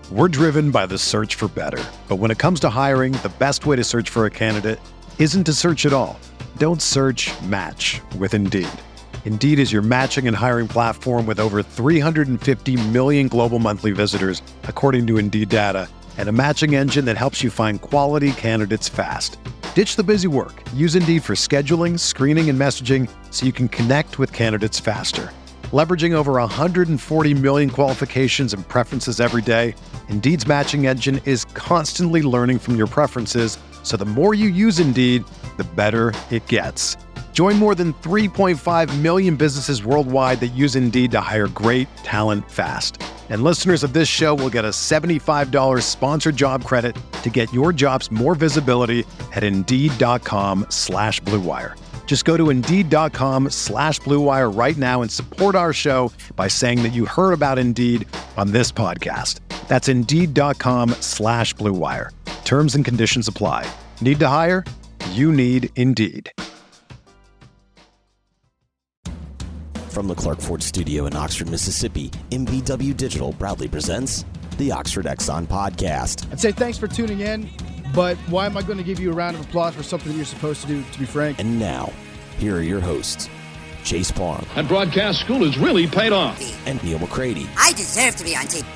We're driven by the search for better. But when it comes to hiring, the best way to search for a candidate isn't to search at all. Don't search, match with Indeed. Indeed is your matching and hiring platform with over 350 million global monthly visitors, according to Indeed data, and a matching engine that helps you find quality candidates fast. Ditch the busy work. Use Indeed for scheduling, screening, and messaging so you can connect with candidates faster. Leveraging over 140 million qualifications and preferences every day, Indeed's matching engine is constantly learning from your preferences, so the more you use Indeed, the better it gets. Join more than 3.5 million businesses worldwide that use Indeed to hire great talent fast. And listeners of this show will get a $75 sponsored job credit to get your jobs more visibility at Indeed.com/Blue Wire. Just go to Indeed.com/Blue Wire right now and support our show by saying that you heard about Indeed on this podcast. That's Indeed.com/Blue Wire. Terms and conditions apply. Need to hire? You need Indeed. From the Clark Ford Studio in Oxford, Mississippi, MVW Digital proudly presents the Oxford Exxon Podcast. I'd say thanks for tuning in, but why am I going to give you a round of applause for something that you're supposed to do, to be frank? And now, here are your hosts, Chase Parham. And broadcast school has really paid off. And Neil McCready. I deserve to be on TV.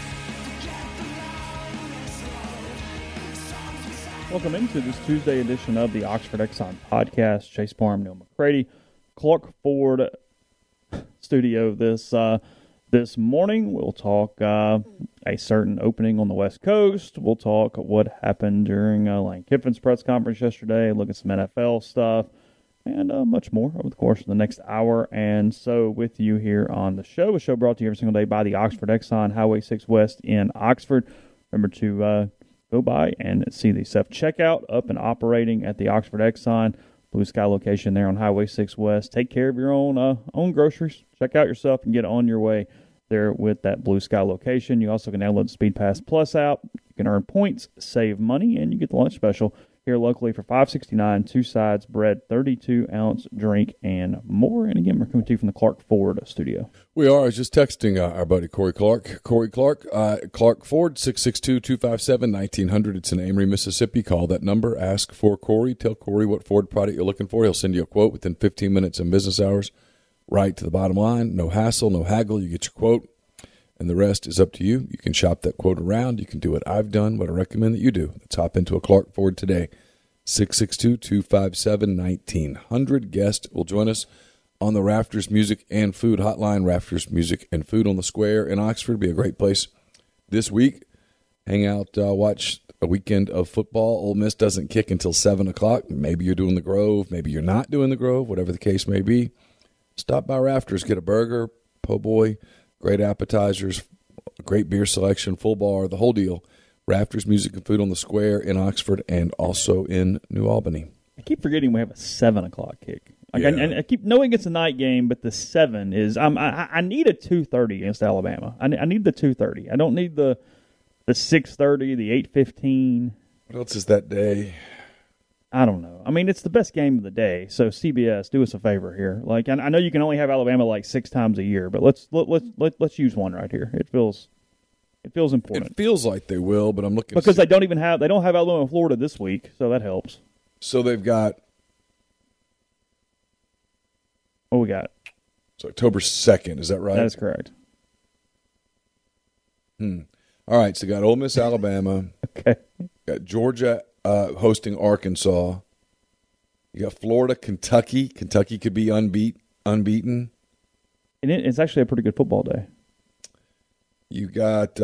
Welcome into this Tuesday edition of the Oxford Exxon Podcast. Chase Parham, Neil McCready, Clark Ford Studio this morning. We'll talk a certain opening on the West Coast. We'll talk what happened during Lane Kiffin's press conference yesterday, look at some NFL stuff, and much more over the course of the next hour. And so with you here on the show, a show brought to you every single day by the Oxford Exxon, Highway 6 West in Oxford. Remember to go by and see the self-checkout up and operating at the Oxford Exxon. Blue Sky location there on Highway 6 West. Take care of your own groceries. Check out yourself and get on your way there with that Blue Sky location. You also can download the Speed Pass Plus app. You can earn points, save money, and you get the lunch special here locally for $5.69, 2 sides, bread, 32-ounce drink, and more. And again, we're coming to you from the Clark Ford studio. We are. I was just texting our buddy Corey Clark. Corey Clark, Clark Ford, 662-257-1900. It's in Amory, Mississippi. Call that number. Ask for Corey. Tell Corey what Ford product you're looking for. He'll send you a quote within 15 minutes in business hours. Right to the bottom line. No hassle, no haggle. You get your quote, and the rest is up to you. You can shop that quote around. You can do what I've done, what I recommend that you do. Let's hop into a Clark Ford today. 662-257-1900. Guest will join us on the Rafters Music and Food Hotline. Rafters Music and Food on the Square in Oxford. Be a great place this week. Hang out, watch a weekend of football. Ole Miss doesn't kick until 7 o'clock. Maybe you're doing the Grove. Maybe you're not doing the Grove. Whatever the case may be. Stop by Rafters. Get a burger, po' boy, great appetizers, great beer selection, full bar, the whole deal. Rafters Music and Food on the Square in Oxford and also in New Albany. I keep forgetting we have a 7 o'clock kick. Yeah. I keep knowing it's a night game, but the 7 is. I need a 2:30 against Alabama. I need the 2:30. I don't need the 6:30, the 8:15. What else is that day? I don't know. I mean, it's the best game of the day. So CBS, do us a favor here. Like, I know you can only have Alabama like 6 times a year, but let's use one right here. It feels important. It feels like they will, but I'm looking because they don't have Alabama and Florida this week, so that helps. So they've got. What we got? It's October 2nd. Is that right? That is correct. All right. So you got Ole Miss, Alabama. Okay. Got Georgia hosting Arkansas. You got Florida, Kentucky. Kentucky could be unbeaten. And it's actually a pretty good football day. You got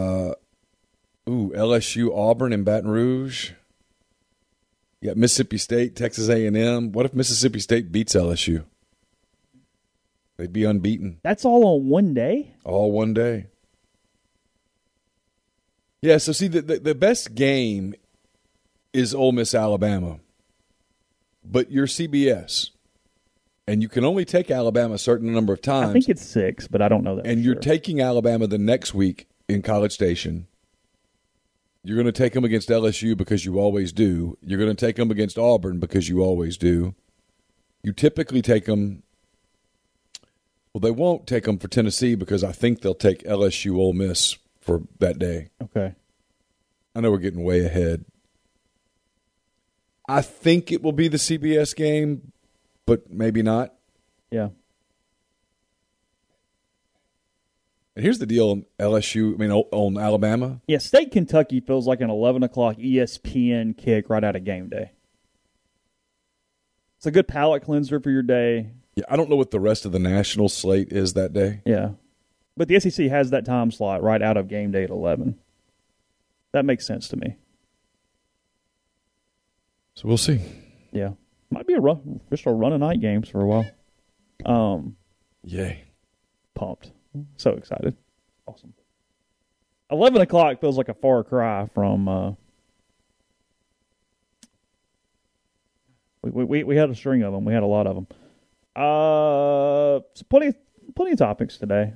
LSU, Auburn, and Baton Rouge. You got Mississippi State, Texas A&M. What if Mississippi State beats LSU? They'd be unbeaten. That's all on one day? All one day. Yeah, so see, the best game is Ole Miss, Alabama. But you're CBS. And you can only take Alabama a certain number of times. I think it's 6, but I don't know that. And you're taking Alabama the next week in College Station. You're going to take them against LSU because you always do. You're going to take them against Auburn because you always do. You typically take them. Well, they won't take them for Tennessee because I think they'll take LSU, Ole Miss for that day. Okay. I know we're getting way ahead. I think it will be the CBS game, but maybe not. Yeah. And here's the deal on LSU, on Alabama. Yeah, State Kentucky feels like an 11 o'clock ESPN kick right out of game day. It's a good palate cleanser for your day. Yeah, I don't know what the rest of the national slate is that day. Yeah. But the SEC has that time slot right out of game day at 11. That makes sense to me. So we'll see. Yeah. Might be just a run of night games for a while. Yay. Pumped. So excited. Awesome. 11 o'clock feels like a far cry from we had a string of them. We had a lot of them. So plenty of topics today.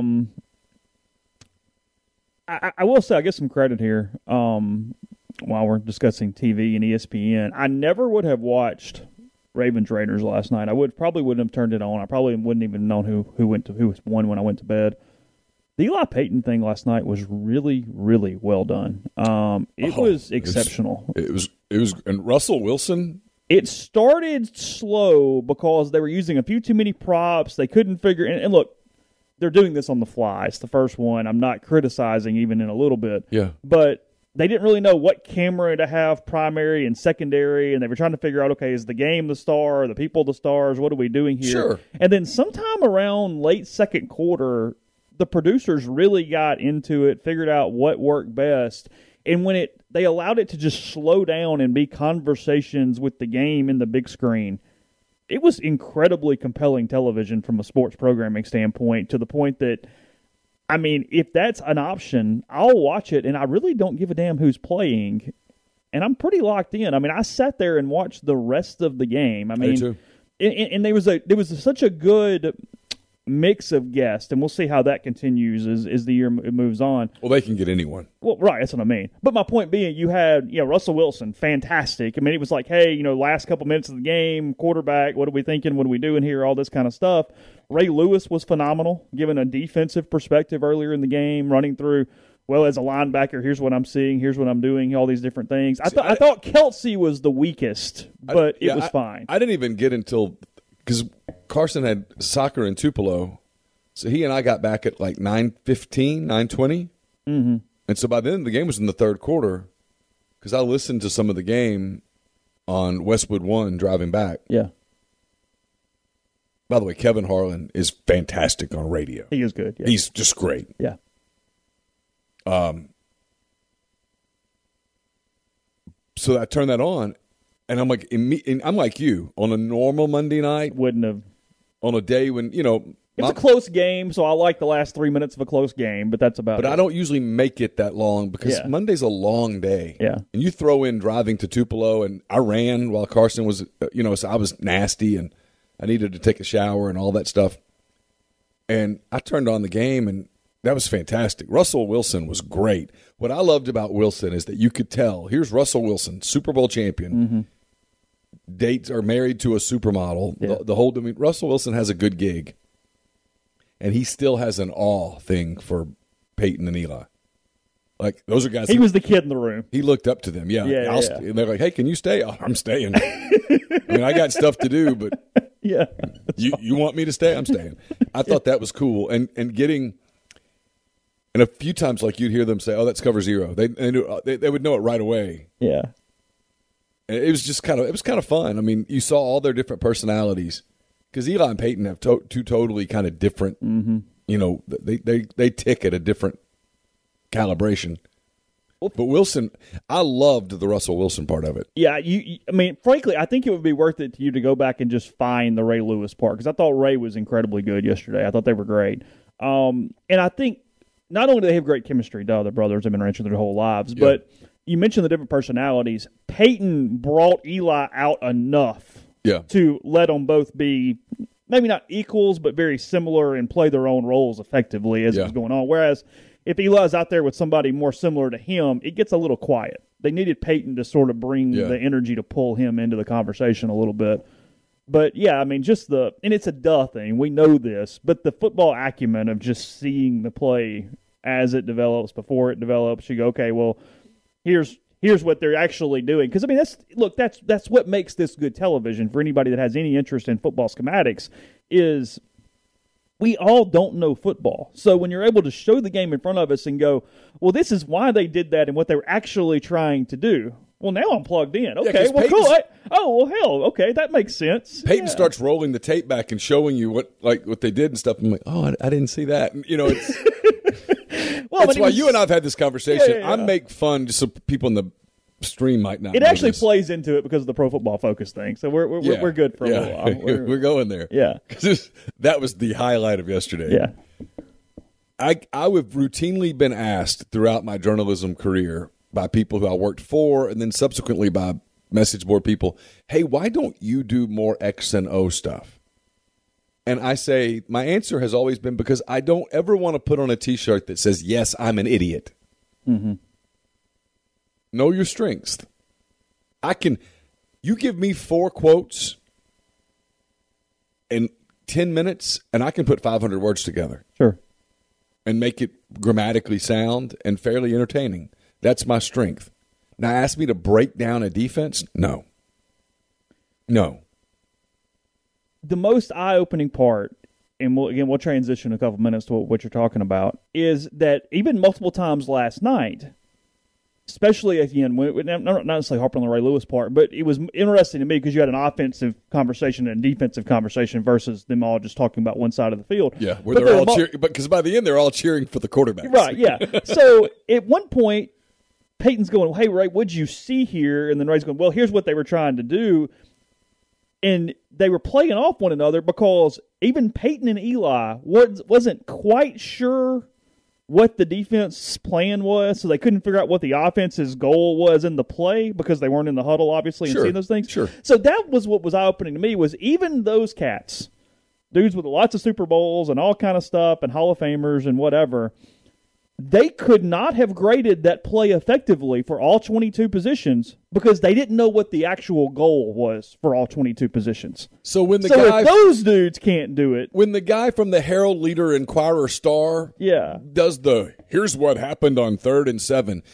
I will say I get some credit here while we're discussing TV and ESPN. I never would have watched Ravens Raiders last night. I probably wouldn't have turned it on. I probably wouldn't even known who won when I went to bed. The Eli Payton thing last night was really, really well done. It was exceptional. It was, and Russell Wilson. It started slow because they were using a few too many props. They couldn't figure. And look, they're doing this on the fly. It's the first one. I'm not criticizing even in a little bit. Yeah. But they didn't really know what camera to have primary and secondary, and they were trying to figure out, okay, is the game the star? Are the people the stars? What are we doing here? Sure. And then sometime around late second quarter, the producers really got into it, figured out what worked best. And when they allowed it to just slow down and be conversations with the game in the big screen, it was incredibly compelling television from a sports programming standpoint, to the point that, I mean, if that's an option, I'll watch it, and I really don't give a damn who's playing. And I'm pretty locked in. I mean, I sat there and watched the rest of the game. I mean, too. And there was such a good mix of guests, and we'll see how that continues as the year moves on. Well, they can get anyone. Well, right, that's what I mean. But my point being, you had Russell Wilson, fantastic. I mean, it was like, hey, last couple minutes of the game, quarterback, what are we thinking? What are we doing here? All this kind of stuff. Ray Lewis was phenomenal, given a defensive perspective earlier in the game, running through, well, as a linebacker, here's what I'm seeing, here's what I'm doing, all these different things. I thought Kelce was the weakest, but it was fine. I didn't even get until, because Carson had soccer in Tupelo, so he and I got back at like 9:15, 9:20. Mm-hmm. And so by then the game was in the third quarter, because I listened to some of the game on Westwood 1 driving back. Yeah. By the way, Kevin Harlan is fantastic on radio. He is good. Yeah. He's just great. Yeah. So I turned that on, and I'm like, I'm like you, on a normal Monday night, Wouldn't have. on a day when, It's a close game, so I like the last 3 minutes of a close game, but that's about it. But I don't usually make it that long, because Yeah. Monday's a long day. Yeah. And you throw in driving to Tupelo, and I ran while Carson was, so I was nasty, and I needed to take a shower and all that stuff. And I turned on the game, and that was fantastic. Russell Wilson was great. What I loved about Wilson is that you could tell, here's Russell Wilson, Super Bowl champion, Mm-hmm. dates are married to a supermodel. Yeah. The whole, Russell Wilson has a good gig, and he still has an awe thing for Peyton and Eli. Like, those are guys. He was the kid in the room. He looked up to them. Yeah. Yeah. And they're like, hey, can you stay? Oh, I'm staying. I mean, I got stuff to do, but Yeah. you want me to stay? I'm staying. I thought that was cool. And getting, and a few times, like, you'd hear them say, oh, that's cover zero. They would know it right away. Yeah. And it was just kind of fun. I mean, you saw all their different personalities, because Eli and Peyton have two totally kind of different, they tick at a different calibration. But Wilson, I loved the Russell Wilson part of it. Yeah, I mean, frankly, I think it would be worth it to you to go back and just find the Ray Lewis part, because I thought Ray was incredibly good yesterday. I thought they were great. And I think not only do they have great chemistry, they're brothers, they've been around their whole lives, but you mentioned the different personalities. Peyton brought Eli out enough to let them both be maybe not equals, but very similar and play their own roles effectively as it was going on. Whereas if Eli's out there with somebody more similar to him, it gets a little quiet. They needed Peyton to sort of bring the energy to pull him into the conversation a little bit. But, yeah, I mean, and it's a duh thing. We know this. But the football acumen of just seeing the play as it develops, before it develops. You go, okay, well, here's what they're actually doing. Because, I mean, that's what makes this good television for anybody that has any interest in football schematics is we all don't know football. So when you're able to show the game in front of us and go, well, this is why they did that and what they were actually trying to do. Well, now I'm plugged in. Okay, well, cool. Well, hell, okay, that makes sense. Peyton starts rolling the tape back and showing you what they did and stuff. I'm like, oh, I didn't see that. And, it's well, that's why you and I have had this conversation. Yeah. I make fun just so people in the stream might not. It actually plays into it because of the Pro Football Focus thing. So we're good for a little while. We're going there. Yeah, because that was the highlight of yesterday. Yeah, I have routinely been asked throughout my journalism career by people who I worked for, and then subsequently by message board people, hey, why don't you do more X and O stuff? And I say, my answer has always been because I don't ever want to put on a T-shirt that says, yes, I'm an idiot. Mm-hmm. Know your strengths. You give me 4 quotes in 10 minutes, and I can put 500 words together. Sure. And make it grammatically sound and fairly entertaining. That's my strength. Now, ask me to break down a defense? No. The most eye-opening part, and we'll transition in a couple minutes to what you're talking about, is that even multiple times last night, especially again, not necessarily harping on the Ray Lewis part, but it was interesting to me because you had an offensive conversation and a defensive conversation versus them all just talking about one side of the field. Yeah, where they're all cheering, because by the end they're all cheering for the quarterback. Right, yeah. So at one point, Peyton's going, hey, Ray, what'd you see here? And then Ray's going, well, here's what they were trying to do. And they were playing off one another because even Peyton and Eli wasn't quite sure what the defense plan was, so they couldn't figure out what the offense's goal was in the play because they weren't in the huddle, obviously, and seeing those things. Sure. So that was what was eye-opening to me, was even those cats, dudes with lots of Super Bowls and all kind of stuff and Hall of Famers and whatever, they could not have graded that play effectively for all 22 positions because they didn't know what the actual goal was for all 22 positions. So if those dudes can't do it, when the guy from the Herald Leader Inquirer Star does here's what happened on 3rd and 7,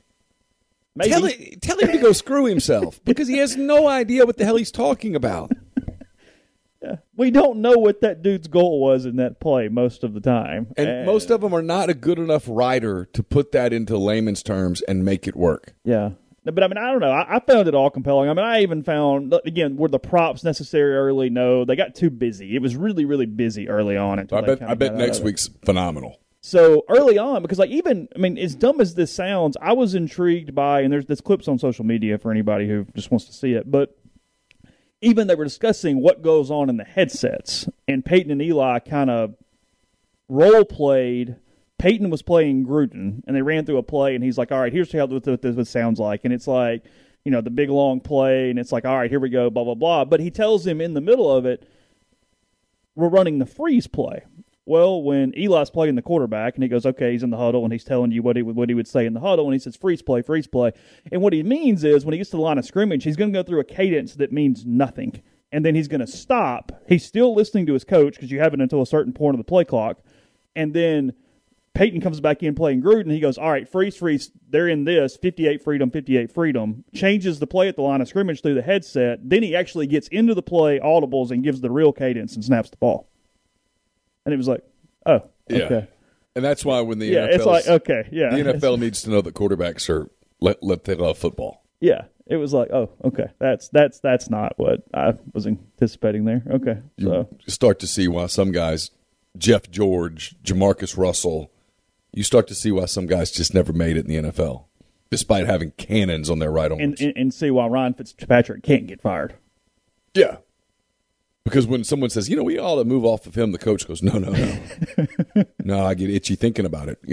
tell him to go screw himself because he has no idea what the hell he's talking about. Yeah. We don't know what that dude's goal was in that play most of the time. And most of them are not a good enough writer to put that into layman's terms and make it work. Yeah. But, I mean, I don't know. I found it all compelling. I mean, I even found, again, were the props necessary early? No. They got too busy. It was really, really busy early on. I bet next week's phenomenal. So early on, because as dumb as this sounds, I was intrigued by, and there's clips on social media for anybody who just wants to see it, but even they were discussing what goes on in the headsets, and Peyton and Eli kind of role-played. Peyton was playing Gruden, and they ran through a play, and he's like, all right, here's how this sounds like. And it's like, the big, long play, and it's like, all right, here we go, blah, blah, blah. But he tells him in the middle of it, we're running the freeze play. Well, when Eli's playing the quarterback, and he goes, okay, he's in the huddle, and he's telling you what he would say in the huddle, and he says, freeze play. And what he means is when he gets to the line of scrimmage, he's going to go through a cadence that means nothing. And then he's going to stop. He's still listening to his coach because you have it until a certain point of the play clock. And then Peyton comes back in playing Gruden. He goes, all right, freeze. They're in this, 58 freedom, changes the play at the line of scrimmage through the headset. Then he actually gets into the play, audibles, and gives the real cadence and snaps the ball. And it was like, oh, okay. Yeah. And that's why when the NFL, it's like, okay, yeah. The NFL needs to know that quarterbacks are let they love football. Yeah. It was like, oh, okay. That's not what I was anticipating there. Okay. You start to see why some guys, Jeff George, Jamarcus Russell, you start to see why some guys just never made it in the NFL, despite having cannons on their right arms. And see why Ryan Fitzpatrick can't get fired. Yeah. Because when someone says, we ought to move off of him, the coach goes, no. No, I get itchy thinking about it.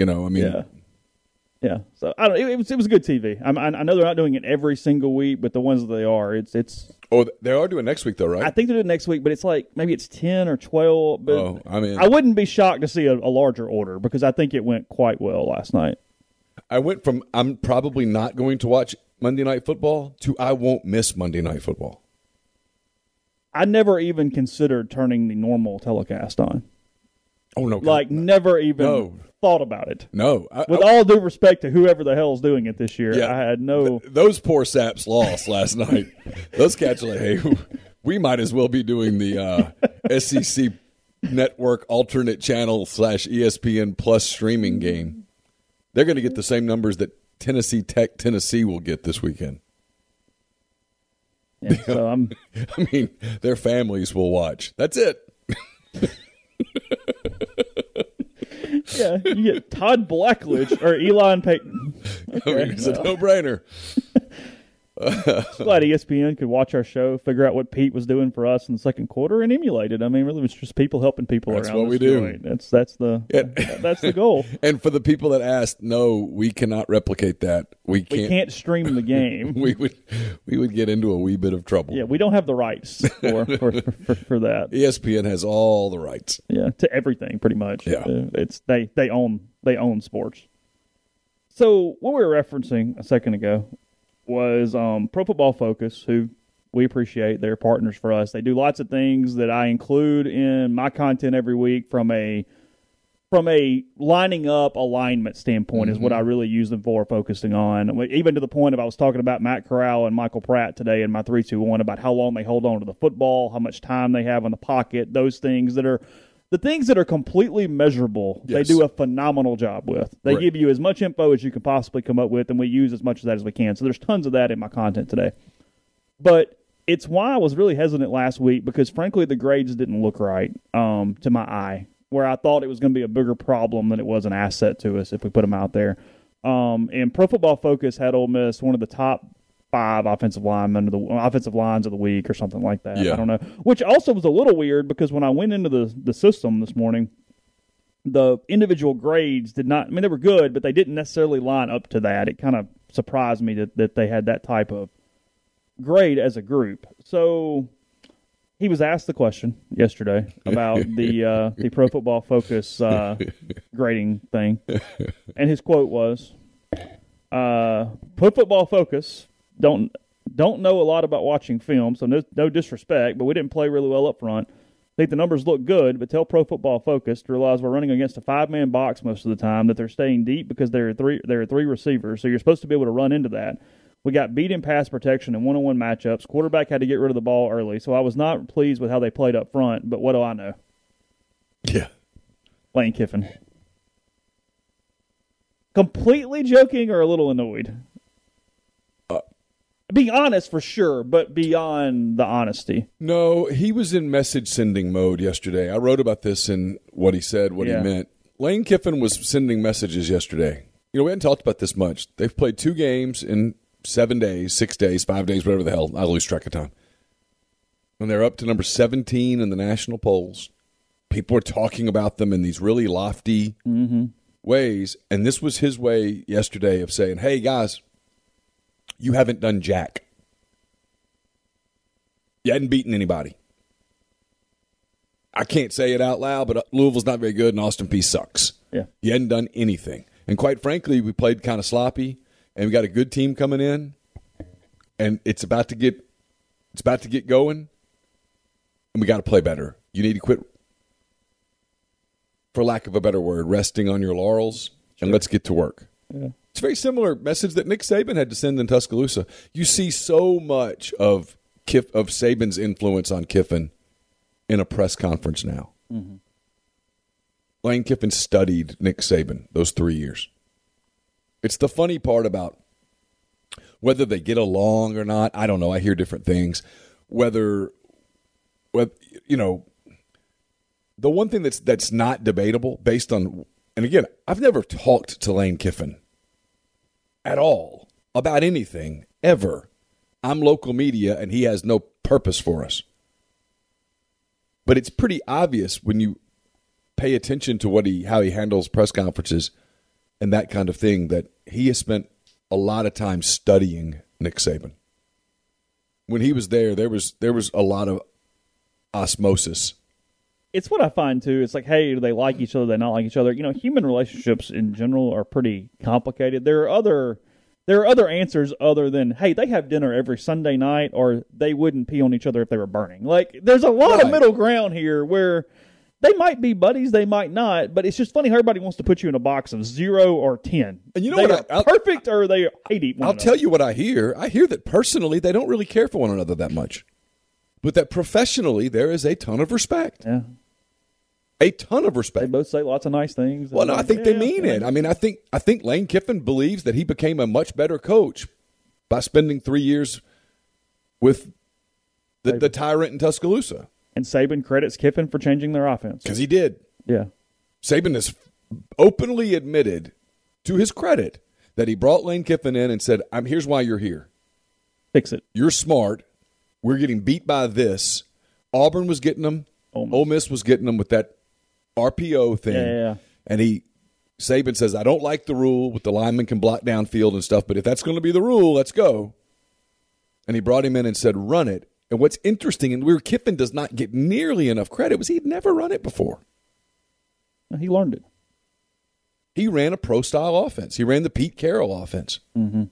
Yeah. So I don't. It was good TV. I know they're not doing it every single week, but the ones that they are, it's. Oh, they are doing next week though, right? I think they're doing next week, but it's like maybe it's 10 or 12. But I wouldn't be shocked to see a larger order because I think it went quite well last night. I went from I'm probably not going to watch Monday Night Football to I won't miss Monday Night Football. I never even considered turning the normal telecast on. Oh, no. Like, never even thought about it. No. With all due respect to whoever the hell is doing it this year, I had no... Those poor saps lost last night. Those cats are like, hey, we might as well be doing the SEC Network alternate channel / ESPN Plus streaming game. They're going to get the same numbers that Tennessee Tech Tennessee will get this weekend. Yeah, so I mean, their families will watch. That's it. Yeah, you get Todd Blackledge or Elon Payton. Okay, I mean, it's a no-brainer. Glad ESPN could watch our show, figure out what Pete was doing for us in the second quarter, and emulate it. I mean, really, it was just people helping people That's around. what we do. do. That's the goal. And for the people that asked, no, we cannot replicate that. We can't stream the game. we would get into a wee bit of trouble. Yeah, we don't have the rights for that. ESPN has all the rights. Yeah, to everything pretty much. Yeah, it's they own sports. So what we were referencing a second ago was Pro Football Focus, who we appreciate. They're partners for us. They do lots of things that I include in my content every week from a lining up alignment standpoint is what I really use them for, focusing on. Even to the point of I was talking about Matt Corral and Michael Pratt today in my 3-2-1 about how long they hold on to the football, how much time they have in the pocket, those things that are the things that are completely measurable. Yes. They do a phenomenal job with. They give you as much info as you can possibly come up with, and we use as much of that as we can. So there's tons of that in my content today. But it's why I was really hesitant last week because, frankly, the grades didn't look right to my eye, where I thought it was going to be a bigger problem than it was an asset to us if we put them out there. And Pro Football Focus had Ole Miss one of the top 5 offensive lines of the week or something like that. Yeah. I don't know. Which also was a little weird because when I went into the system this morning, the individual grades did not – I mean, they were good, but they didn't necessarily line up to that. It kind of surprised me that they had that type of grade as a group. So he was asked the question yesterday about the Pro Football Focus grading thing, and his quote was, Pro Football Focus don't know a lot about watching film, so no disrespect, but we didn't play really well up front. I think the numbers look good, but tell Pro Football Focus to realize we're running against a 5-man box most of the time, that they're staying deep because there are three receivers, so you're supposed to be able to run into that. We got beat in pass protection and one-on-one matchups. Quarterback had to get rid of the ball early, so I was not pleased with how they played up front, but what do I know? Yeah. Lane Kiffin. Completely joking or a little annoyed? Being honest for sure, but beyond the honesty. No, he was in message-sending mode yesterday. I wrote about this in what he said, what he meant. Lane Kiffin was sending messages yesterday. You know, we hadn't talked about this much. They've played 2 games in 7 days, 6 days, 5 days, whatever the hell. I lose track of time. And they're up to number 17 in the national polls. People are talking about them in these really lofty ways. And this was his way yesterday of saying, hey, guys, you haven't done jack. You hadn't beaten anybody. I can't say it out loud, but Louisville's not very good and Austin Peay sucks. Yeah. You hadn't done anything. And quite frankly, we played kind of sloppy, and we got a good team coming in, and it's about to get going, and we got to play better. You need to quit, for lack of a better word, resting on your laurels, and let's get to work. Yeah. It's a very similar message that Nick Saban had to send in Tuscaloosa. You see so much of Saban's influence on Kiffin in a press conference now. Mm-hmm. Lane Kiffin studied Nick Saban those 3 years. It's the funny part about whether they get along or not. I don't know. I hear different things. Whether you know, the one thing that's not debatable based on, and again, I've never talked to Lane Kiffin at all about anything ever. I'm local media, and he has no purpose for us. But it's pretty obvious when you pay attention to how he handles press conferences and that kind of thing that he has spent a lot of time studying Nick Saban. When he was there was a lot of osmosis. It's what I find too. It's like, hey, do they like each other? Do they not like each other? You know, human relationships in general are pretty complicated. There are other answers other than, hey, they have dinner every Sunday night, or they wouldn't pee on each other if they were burning. Like, there's a lot of middle ground here where They might be buddies, they might not, but it's just funny how everybody wants to put you in a box of 0 or 10. And you know they what? are perfect or they hate one I'll another. tell you what I hear. I hear that personally they don't really care for one another that much, but that professionally there is a ton of respect. Yeah. A ton of They respect. both say lots of nice things. Well, no, I think they mean it. I mean, I think Lane Kiffin believes that he became a much better coach by spending 3 years with the tyrant in Tuscaloosa. And Saban credits Kiffin for changing their offense. Because he did. Yeah. Saban has openly admitted, to his credit, that he brought Lane Kiffin in and said, here's why you're here. Fix it. You're smart. We're getting beat by this. Auburn was getting them. Ole Miss was getting them with that RPO thing. Yeah. And Saban says, I don't like the rule with the linemen can block downfield and stuff, but if that's going to be the rule, let's go. And he brought him in and said, run it. And what's interesting, and where Kiffin does not get nearly enough credit, was he'd never run it before. He learned it. He ran a pro-style offense. He ran the Pete Carroll offense. Mm-hmm.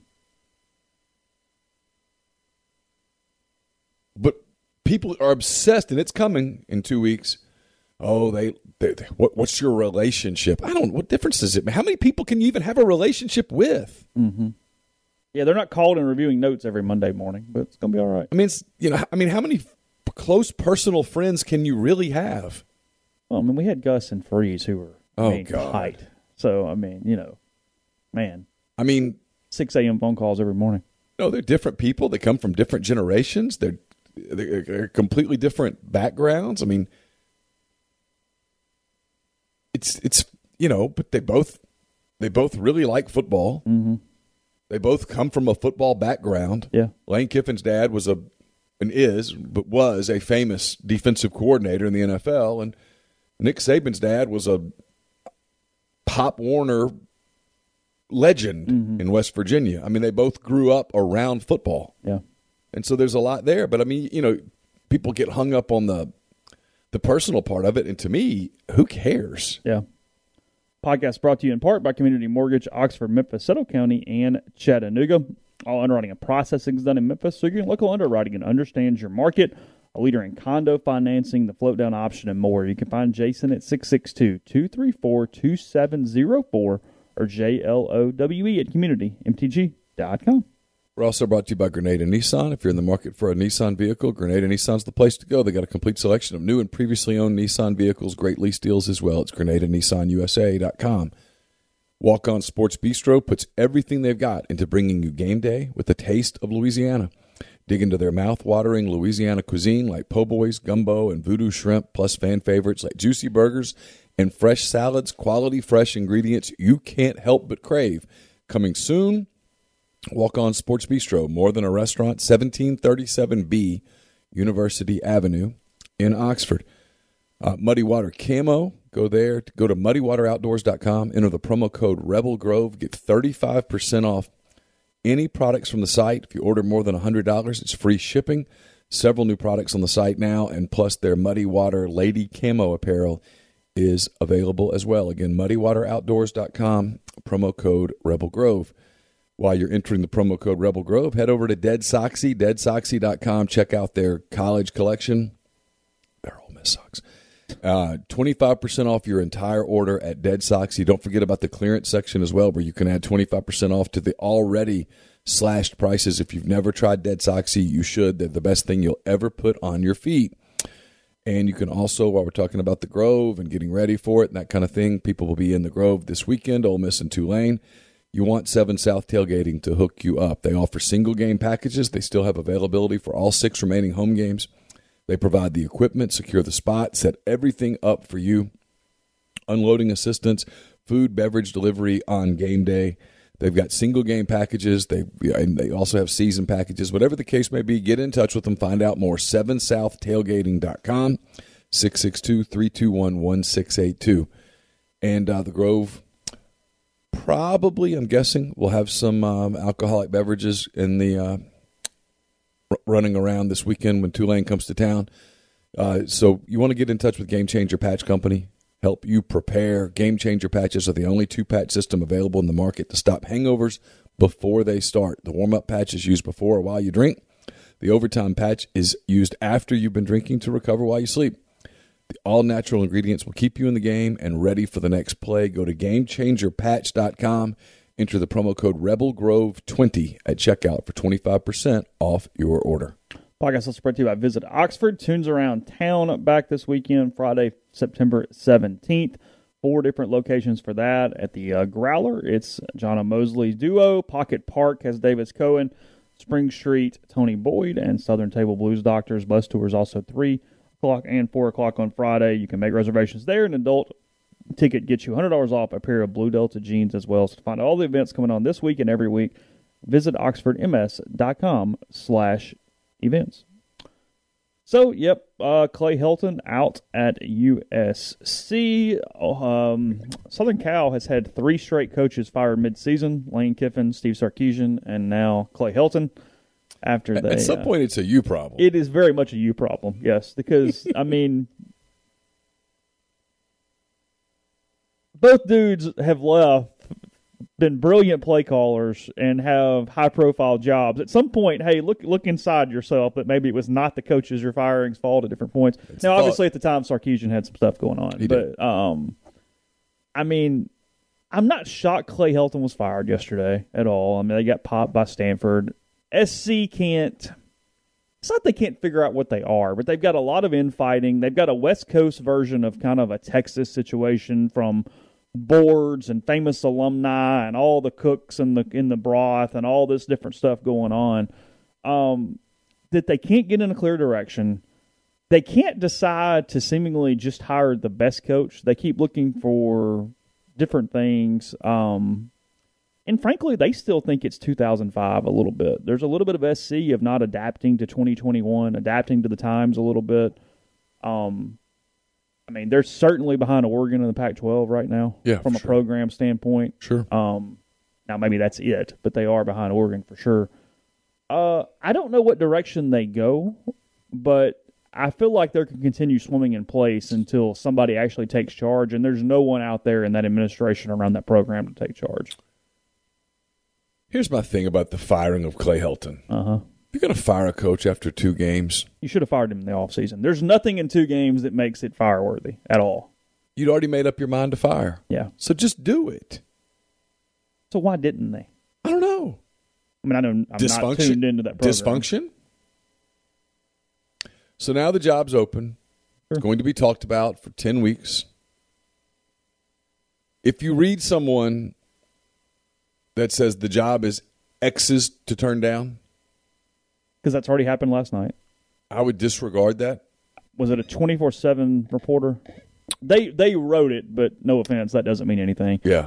But people are obsessed, and it's coming in 2 weeks. Oh, what's your relationship? What difference does it make? How many people can you even have a relationship with? Mm-hmm. Yeah, they're not called and reviewing notes every Monday morning, but it's going to be all right. I mean, how many close personal friends can you really have? Well, we had Gus and Freeze who were tight. So, man. 6 a.m. phone calls every morning. No, they're different people. They come from different generations. They're completely different backgrounds. It's but they both really like football. Mm-hmm. They both come from a football background. Yeah. Lane Kiffin's dad was a famous defensive coordinator in the NFL, and Nick Saban's dad was a Pop Warner legend in West Virginia. They both grew up around football. Yeah. And so there's a lot there. But, people get hung up on the personal part of it. And to me, who cares? Yeah. Podcast brought to you in part by Community Mortgage, Oxford, Memphis, Settle County, and Chattanooga. All underwriting and processing is done in Memphis, so your local underwriting and understands your market. A leader in condo financing, the float down option, and more. You can find Jason at 662-234-2704 or JLOWE at communitymtg.com. We're also brought to you by Grenada Nissan. If you're in the market for a Nissan vehicle, Grenada Nissan's the place to go. They got a complete selection of new and previously owned Nissan vehicles, great lease deals as well. It's GrenadaNissanUSA.com. Walk On Sports Bistro puts everything they've got into bringing you game day with a taste of Louisiana. Dig into their mouth-watering Louisiana cuisine like po' boys, gumbo, and voodoo shrimp, plus fan favorites like juicy burgers and fresh salads, quality fresh ingredients you can't help but crave. Coming soon, Walk On Sports Bistro, more than a restaurant, 1737B University Avenue in Oxford. Muddy Water Camo, go there. Go to muddywateroutdoors.com, enter the promo code Rebel Grove, get 35% off any products from the site. If you order more than $100, it's free shipping. Several new products on the site now, and plus their Muddy Water Lady Camo apparel is available as well. Again, muddywateroutdoors.com, promo code Rebel Grove. While you're entering the promo code Rebel Grove, head over to Dead Soxy, deadsoxy.com. Check out their college collection. They're Ole Miss socks. 25% off your entire order at Dead Soxy. Don't forget about the clearance section as well, where you can add 25% off to the already slashed prices. If you've never tried Dead Soxy, you should. They're the best thing you'll ever put on your feet. And you can also, while we're talking about the Grove and getting ready for it and that kind of thing, people will be in the Grove this weekend, Ole Miss and Tulane. You want 7 South Tailgating to hook you up. They offer single-game packages. They still have availability for all 6 remaining home games. They provide the equipment, secure the spot, set everything up for you. Unloading assistance, food, beverage delivery on game day. They've got single-game packages. They also have season packages. Whatever the case may be, get in touch with them. Find out more. 7southtailgating.com, 662-321-1682. And the Grove, probably, I'm guessing, we'll have some alcoholic beverages in the running around this weekend when Tulane comes to town. So you want to get in touch with Game Changer Patch Company, help you prepare. Game Changer patches are the only 2-patch system available in the market to stop hangovers before they start. The warm-up patch is used before or while you drink. The overtime patch is used after you've been drinking to recover while you sleep. The all-natural ingredients will keep you in the game and ready for the next play. Go to GameChangerPatch.com. Enter the promo code RebelGrove20 at checkout for 25% off your order. Podcast is brought to you by Visit Oxford. Tunes Around Town back this weekend, Friday, September 17th. 4 different locations for that. At the Growler, it's John and Mosley's duo. Pocket Park has Davis Cohen. Spring Street, Tony Boyd. And Southern Table Blues Doctors. Bus tours also 3 o'clock and 4 o'clock on Friday. You can make reservations there. An adult ticket gets you $100 off a pair of Blue Delta jeans as well. So to find all the events coming on this week and every week, visit oxfordms.com/events. So, yep, Clay Helton out at USC. Southern Cal has had 3 straight coaches fired midseason: Lane Kiffin, Steve Sarkisian, and now Clay Helton. At some point, it's a you problem. It is very much a you problem, yes, because, I mean, both dudes have left, been brilliant play callers, and have high-profile jobs. At some point, hey, look inside yourself that maybe it was not the coaches you're firing's fault at different points. Now, obviously, at the time, Sarkisian had some stuff going on. He did. I mean, I'm not shocked Clay Helton was fired yesterday at all. I mean, they got popped by Stanford. SC can't – it's not they can't figure out what they are, but they've got a lot of infighting. They've got a West Coast version of kind of a Texas situation from – boards and famous alumni and all the cooks in the broth and all this different stuff going on, that they can't get in a clear direction. They can't decide to seemingly just hire the best coach. They keep looking for different things. And frankly, they still think it's 2005 a little bit. There's a little bit of SC of not adapting to 2021, adapting to the times a little bit. I mean, they're certainly behind Oregon in the Pac-12 right now, from a program standpoint. Sure. Now, maybe that's it, but they are behind Oregon for sure. I don't know what direction they go, but I feel like they can continue swimming in place until somebody actually takes charge, and there's no one out there in that administration around that program to take charge. Here's my thing about the firing of Clay Helton. If you're going to fire a coach after 2 games, you should have fired him in the offseason. There's nothing in 2 games that makes it fire-worthy at all. You'd already made up your mind to fire. Yeah. So just do it. So why didn't they? I don't know. I mean, I'm not tuned into that program. Dysfunction? So now the job's open. Sure. It's going to be talked about for 10 weeks. If you read someone that says the job is X's to turn down, because that's already happened last night, I would disregard that. Was it a 24/7 reporter? They wrote it, but no offense, that doesn't mean anything. Yeah.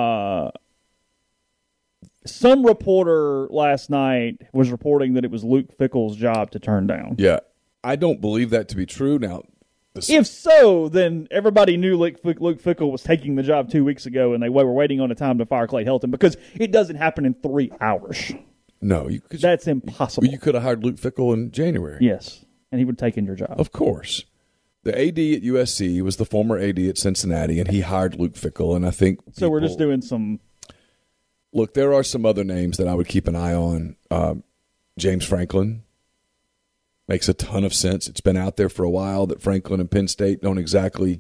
Some reporter last night was reporting that it was Luke Fickell's job to turn down. Yeah. I don't believe that to be true. Now, if so, then everybody knew Luke Fickell was taking the job 2 weeks ago, and they were waiting on a time to fire Clay Helton, because it doesn't happen in 3 hours. No, that's impossible. You could have hired Luke Fickell in January. Yes, and he would have taken your job. Of course. The AD at USC was the former AD at Cincinnati, and he hired Luke Fickell, and I think so we're just doing some... Look, there are some other names that I would keep an eye on. James Franklin makes a ton of sense. It's been out there for a while that Franklin and Penn State aren't exactly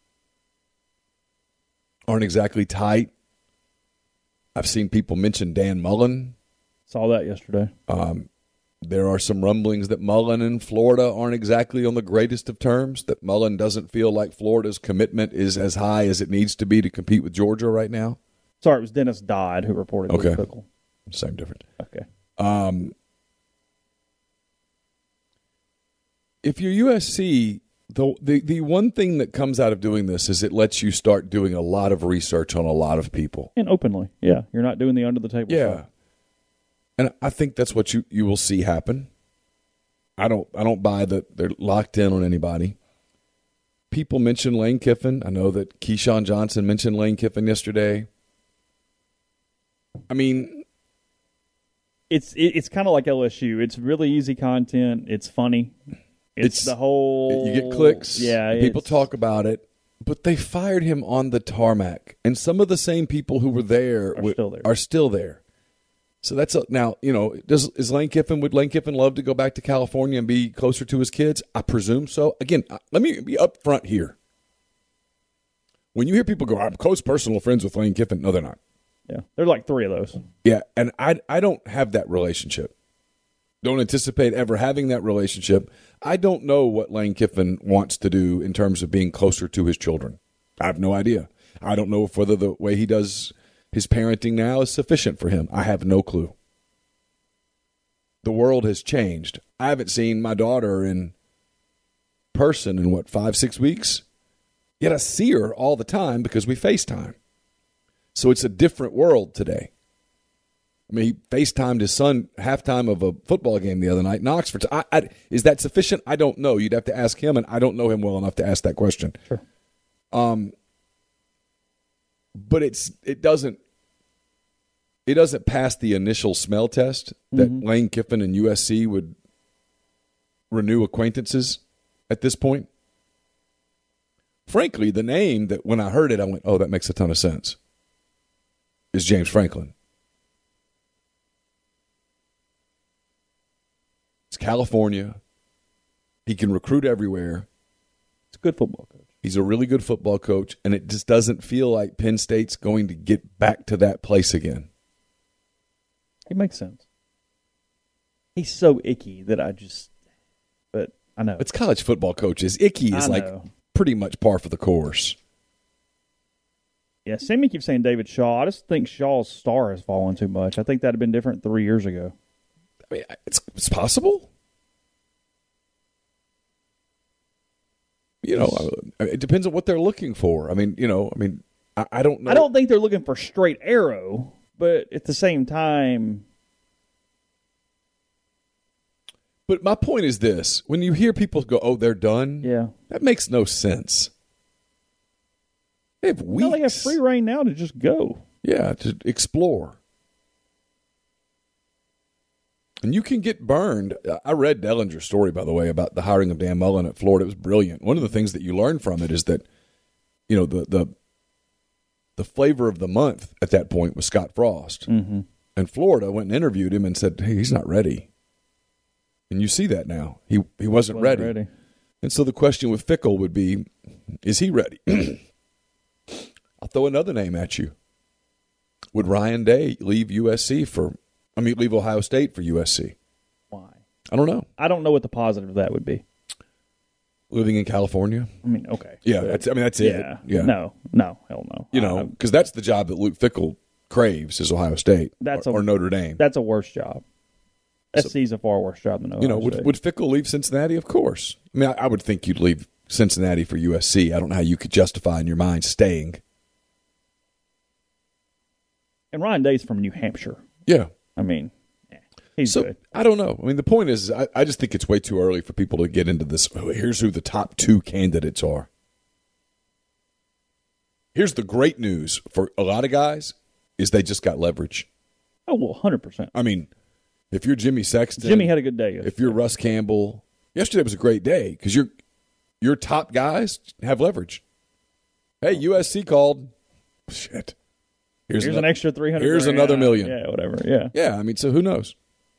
tight. I've seen people mention Dan Mullen. Saw that yesterday. There are some rumblings that Mullen and Florida aren't exactly on the greatest of terms, that Mullen doesn't feel like Florida's commitment is as high as it needs to be to compete with Georgia right now. Sorry, it was Dennis Dodd who reported Luke Fickell. Same difference. Okay. If you're USC, the one thing that comes out of doing this is it lets you start doing a lot of research on a lot of people. And openly, yeah. You're not doing the under-the-table stuff. And I think that's what you will see happen. I don't buy that they're locked in on anybody. People mention Lane Kiffin. I know that Keyshawn Johnson mentioned Lane Kiffin yesterday. I mean, it's kind of like LSU. It's really easy content. It's funny. It's the whole... You get clicks. Yeah. People talk about it. But they fired him on the tarmac. And some of the same people who were there are still there. So that's now, would Lane Kiffin love to go back to California and be closer to his kids? I presume so. Again, let me be upfront here. When you hear people go, I'm close personal friends with Lane Kiffin, no, they're not. Yeah, there are like 3 of those. Yeah, and I don't have that relationship. Don't anticipate ever having that relationship. I don't know what Lane Kiffin wants to do in terms of being closer to his children. I have no idea. I don't know if whether the way he does his parenting now is sufficient for him. I have no clue. The world has changed. I haven't seen my daughter in person in, 5-6 weeks? Yet I see her all the time because we FaceTime. So it's a different world today. I mean, he FaceTimed his son halftime of a football game the other night in Oxford. Is that sufficient? I don't know. You'd have to ask him, and I don't know him well enough to ask that question. Sure. But it doesn't pass the initial smell test that Lane Kiffin and USC would renew acquaintances at this point. Frankly, the name that when I heard it, I went, oh, that makes a ton of sense, is James Franklin. It's California. He can recruit everywhere. It's a good football coach. He's a really good football coach, and it just doesn't feel like Penn State's going to get back to that place again. It makes sense. He's so icky that but I know. It's college football coaches. Icky is pretty much par for the course. Yeah, Sammy keeps saying David Shaw. I just think Shaw's star has fallen too much. I think that had been different 3 years ago. I mean, it's possible. It depends on what they're looking for. I don't know. I don't think they're looking for straight arrow, but at the same time. But my point is this. When you hear people go, oh, they're done, yeah, that makes no sense. They have weeks. No, they have free reign now to just go. Yeah, to explore. And you can get burned. I read Dellinger's story, by the way, about the hiring of Dan Mullen at Florida. It was brilliant. One of the things that you learn from it is that, the flavor of the month at that point was Scott Frost. Mm-hmm. And Florida went and interviewed him and said, hey, he's not ready. And you see that now. He wasn't ready. And so the question with Fickell would be, is he ready? I'll throw another name at you. Would Ryan Day leave leave Ohio State for USC? Why? I don't know. I don't know what the positive of that would be. Living in California? I mean, okay. Yeah, that's it. Yeah. No, hell no. Because that's the job that Luke Fickell craves is Ohio State or Notre Dame. That's a worse job. SC's a far worse job than Ohio State. Would Fickell leave Cincinnati? Of course. I mean, I would think you'd leave Cincinnati for USC. I don't know how you could justify in your mind staying. And Ryan Day's from New Hampshire. Yeah. I mean, he's good. I don't know. I mean, the point is, I just think it's way too early for people to get into this. Here's who the top 2 candidates are. Here's the great news for a lot of guys is they just got leverage. Oh, well, 100%. I mean, if you're Jimmy Sexton. Jimmy had a good day. If you're Russ Campbell. Yesterday was a great day because your top guys have leverage. Hey, USC called. Shit. Here's an extra 300. Here's another $1 million. Yeah, whatever. Yeah. Yeah, I mean, so who knows?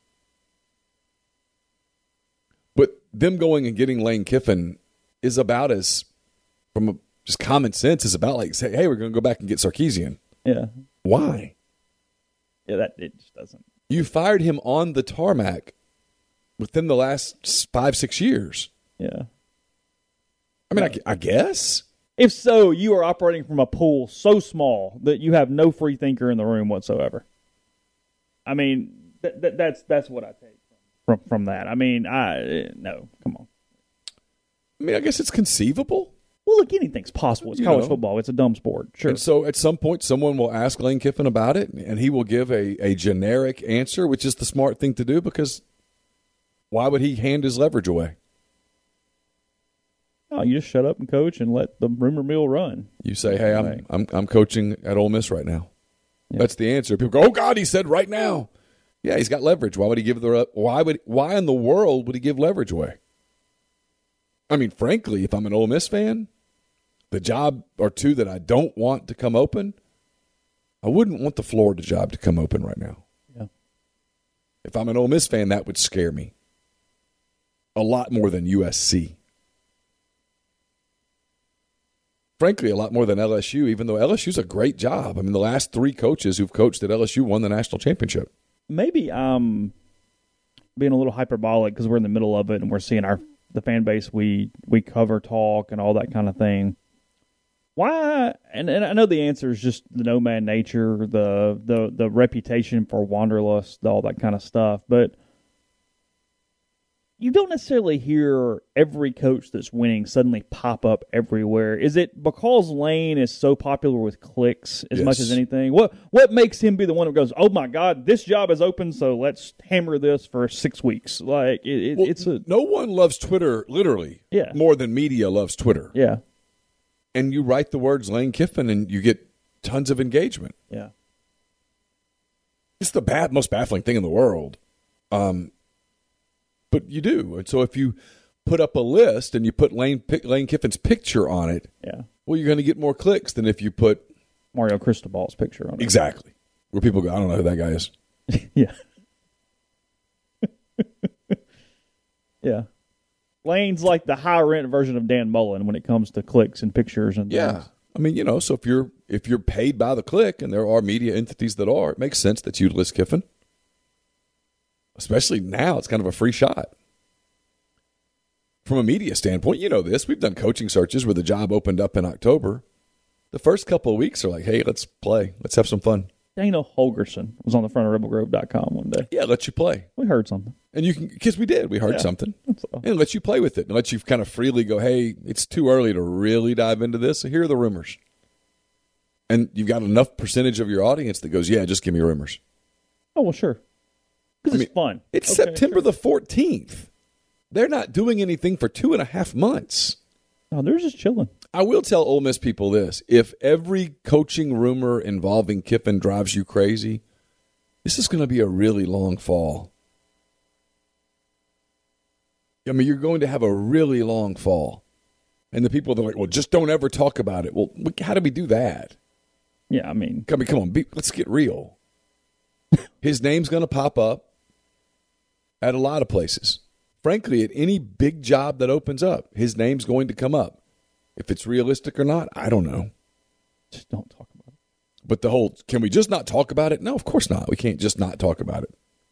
But them going and getting Lane Kiffin is about as, from just common sense, is about like, say, hey, we're going to go back and get Sarkisian. Yeah. Why? Yeah, it just doesn't. You fired him on the tarmac within the last 5-6 years. Yeah. I mean, I guess. If so, you are operating from a pool so small that you have no free thinker in the room whatsoever. I mean, that's what I take from that. I mean, no, come on. I mean, I guess it's conceivable. Well, look, anything's possible. It's college football. It's a dumb sport. Sure. And so at some point, someone will ask Lane Kiffin about it, and he will give a generic answer, which is the smart thing to do, because why would he hand his leverage away? Oh, you just shut up and coach and let the rumor mill run. You say, hey, I'm coaching at Ole Miss right now. Yeah. That's the answer. People go, oh, God, he said right now. Yeah, he's got leverage. Why would he give why in the world would he give leverage away? I mean, frankly, if I'm an Ole Miss fan, the job or two that I don't want to come open, I wouldn't want the Florida job to come open right now. Yeah. If I'm an Ole Miss fan, that would scare me a lot more than USC. Frankly, a lot more than LSU, even though LSU's a great job. I mean, the last 3 coaches who've coached at LSU won the national championship. Maybe being a little hyperbolic because we're in the middle of it and we're seeing the fan base we cover talk and all that kind of thing. Why? And I know the answer is just the nomad nature, the reputation for wanderlust, all that kind of stuff. But you don't necessarily hear every coach that's winning suddenly pop up everywhere. Is it because Lane is so popular with clicks as much as anything? What makes him be the one who goes, oh my God, this job is open, so let's hammer this for 6 weeks? Like no one loves Twitter literally more than media loves Twitter. Yeah. And you write the words Lane Kiffin and you get tons of engagement. Yeah. It's the most baffling thing in the world. But you do. And so if you put up a list and you put Lane Kiffin's picture on it, well, you're going to get more clicks than if you put Mario Cristobal's picture on it. Exactly. Where people go, I don't know who that guy is. Yeah. Yeah. Lane's like the high-rent version of Dan Mullen when it comes to clicks and pictures and things. Yeah. I mean, so if you're paid by the click, and there are media entities that are, it makes sense that you'd list Kiffin. Especially now, it's kind of a free shot. From a media standpoint, you know this. We've done coaching searches where the job opened up in October. The first couple of weeks are like, hey, let's play. Let's have some fun. Daniel Holgerson was on the front of RebelGrove.com one day. Yeah, let you play. We heard something. And you can, because we did. We heard something. And let you play with it. And let you kind of freely go, hey, it's too early to really dive into this. So here are the rumors. And you've got enough percentage of your audience that goes, yeah, just give me rumors. Oh, well, sure. Because it's fun. It's September the 14th. They're not doing anything for 2.5 months. No, they're just chilling. I will tell Ole Miss people this. If every coaching rumor involving Kiffin drives you crazy, this is going to be a really long fall. I mean, you're going to have a really long fall. And the people that are like, well, just don't ever talk about it. Well, how do we do that? Yeah, I mean. Come on, let's get real. His name's going to pop up at a lot of places. Frankly, at any big job that opens up, his name's going to come up. If it's realistic or not, I don't know. Just don't talk about it. But the whole, can we just not talk about it? No, of course not. We can't just not talk about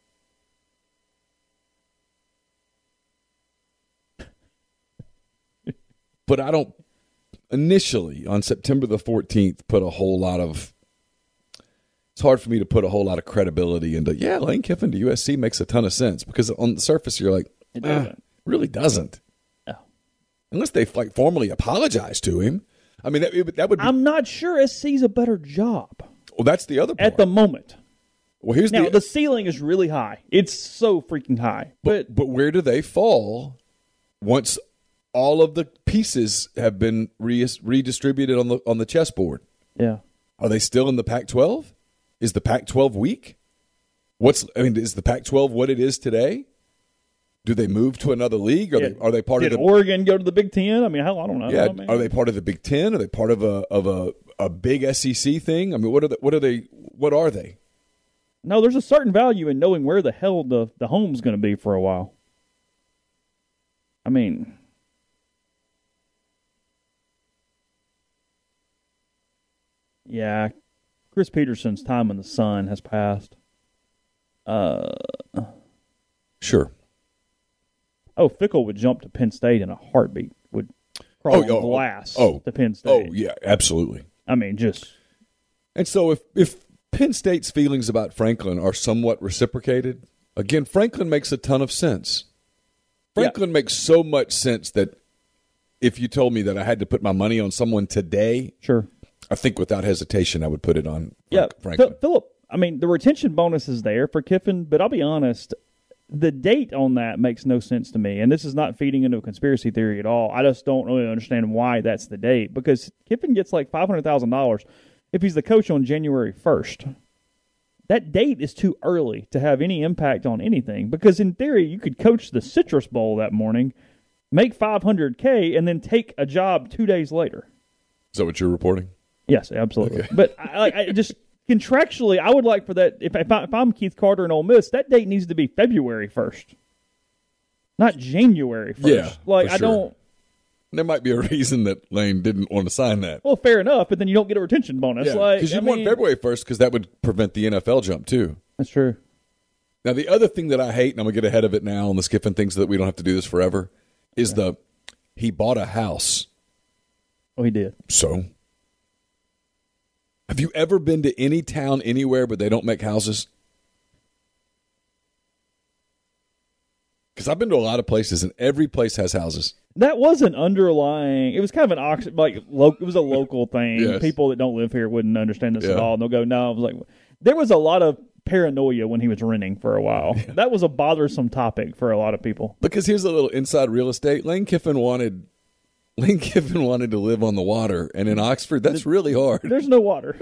it. But I don't, initially, on September the 14th, put a whole lot of, it's hard for me to put a whole lot of credibility into, Lane Kiffin to USC makes a ton of sense. Because on the surface, you're like, it doesn't. It really doesn't. No. Unless they formally apologize to him. I mean, that would be. I'm not sure SC's a better job. Well, that's the other part. At the moment. Well, here's the ceiling is really high. It's so freaking high. But where do they fall once all of the pieces have been redistributed on the chessboard? Yeah. Are they still in the Pac-12? Is the Pac-12 weak? Is the Pac-12 what it is today? Do they move to another league? Are they part of the Oregon go to the Big Ten? I mean, hell, I don't know. Yeah, I mean, are they part of the Big Ten? Are they part of a big SEC thing? I mean, what are they? No, there's a certain value in knowing where the hell the home's going to be for a while. I mean, yeah, Chris Peterson's time in the sun has passed. Sure. Oh, Fickle would jump to Penn State in a heartbeat. Would crawl on glass to Penn State. Oh, yeah, absolutely. I mean, just. And so if Penn State's feelings about Franklin are somewhat reciprocated, again, Franklin makes a ton of sense. Franklin makes so much sense that if you told me that I had to put my money on someone today, sure, I think without hesitation I would put it on Franklin. Philip, I mean, the retention bonus is there for Kiffin, but I'll be honest, the date on that makes no sense to me. And this is not feeding into a conspiracy theory at all. I just don't really understand why that's the date. Because Kiffin gets like $500,000 if he's the coach on January 1st. That date is too early to have any impact on anything. Because in theory, you could coach the Citrus Bowl that morning, make $500K, and then take a job 2 days later. Is that what you're reporting? Yes, absolutely. Okay. But I just contractually, I would like for that, if I'm Keith Carter and Ole Miss, that date needs to be February 1st, not January 1st. Yeah, like, for I sure. don't. There might be a reason that Lane didn't want to sign that. Well, fair enough, but then you don't get a retention bonus. Yeah, because you want February 1st because that would prevent the NFL jump, too. That's true. Now, the other thing that I hate, and I'm going to get ahead of it now on the skipping things so that we don't have to do this forever, is he bought a house. Oh, he did. So, have you ever been to any town anywhere but they don't make houses? Because I've been to a lot of places, and every place has houses. That was an underlying. It was kind of an it was a local thing. Yes. People that don't live here wouldn't understand this Yeah. at all. And they'll go, no. I was like, there was a lot of paranoia when he was renting for a while. Yeah. That was a bothersome topic for a lot of people. Because here's a little inside real estate. Lane Kiffin wanted to live on the water, and in Oxford, that's really hard. There's no water.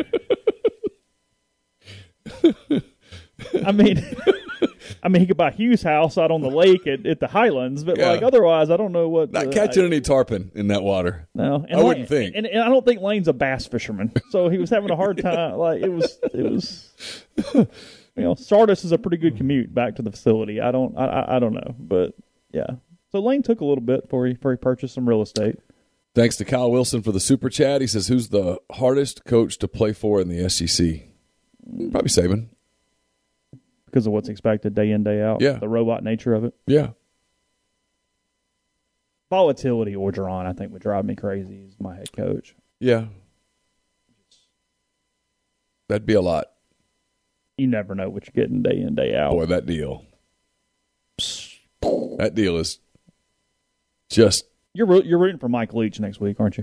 I mean, he could buy Hughes' house out on the lake at the Highlands, but Yeah. like otherwise, I don't know what. Not catching any tarpin in that water. No, and I wouldn't think. And I don't think Lane's a bass fisherman, so he was having a hard time. Like it was. Sardis is a pretty good commute back to the facility. I don't know, but yeah. So Lane took a little bit before he purchased some real estate. Thanks to Kyle Wilson for the super chat. He says, "Who's the hardest coach to play for in the SEC?" Probably Saban. Because of what's expected day in, day out. Yeah. The robot nature of it. Yeah. Volatility Orgeron, I think, would drive me crazy as my head coach. Yeah. That'd be a lot. You never know what you're getting day in, day out. Boy, that deal. That deal is just... You're rooting for Mike Leach next week, aren't you?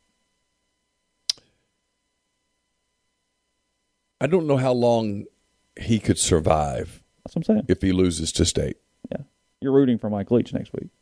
I don't know how long he could survive. That's what I'm saying. If he loses to State. Yeah. You're rooting for Mike Leach next week.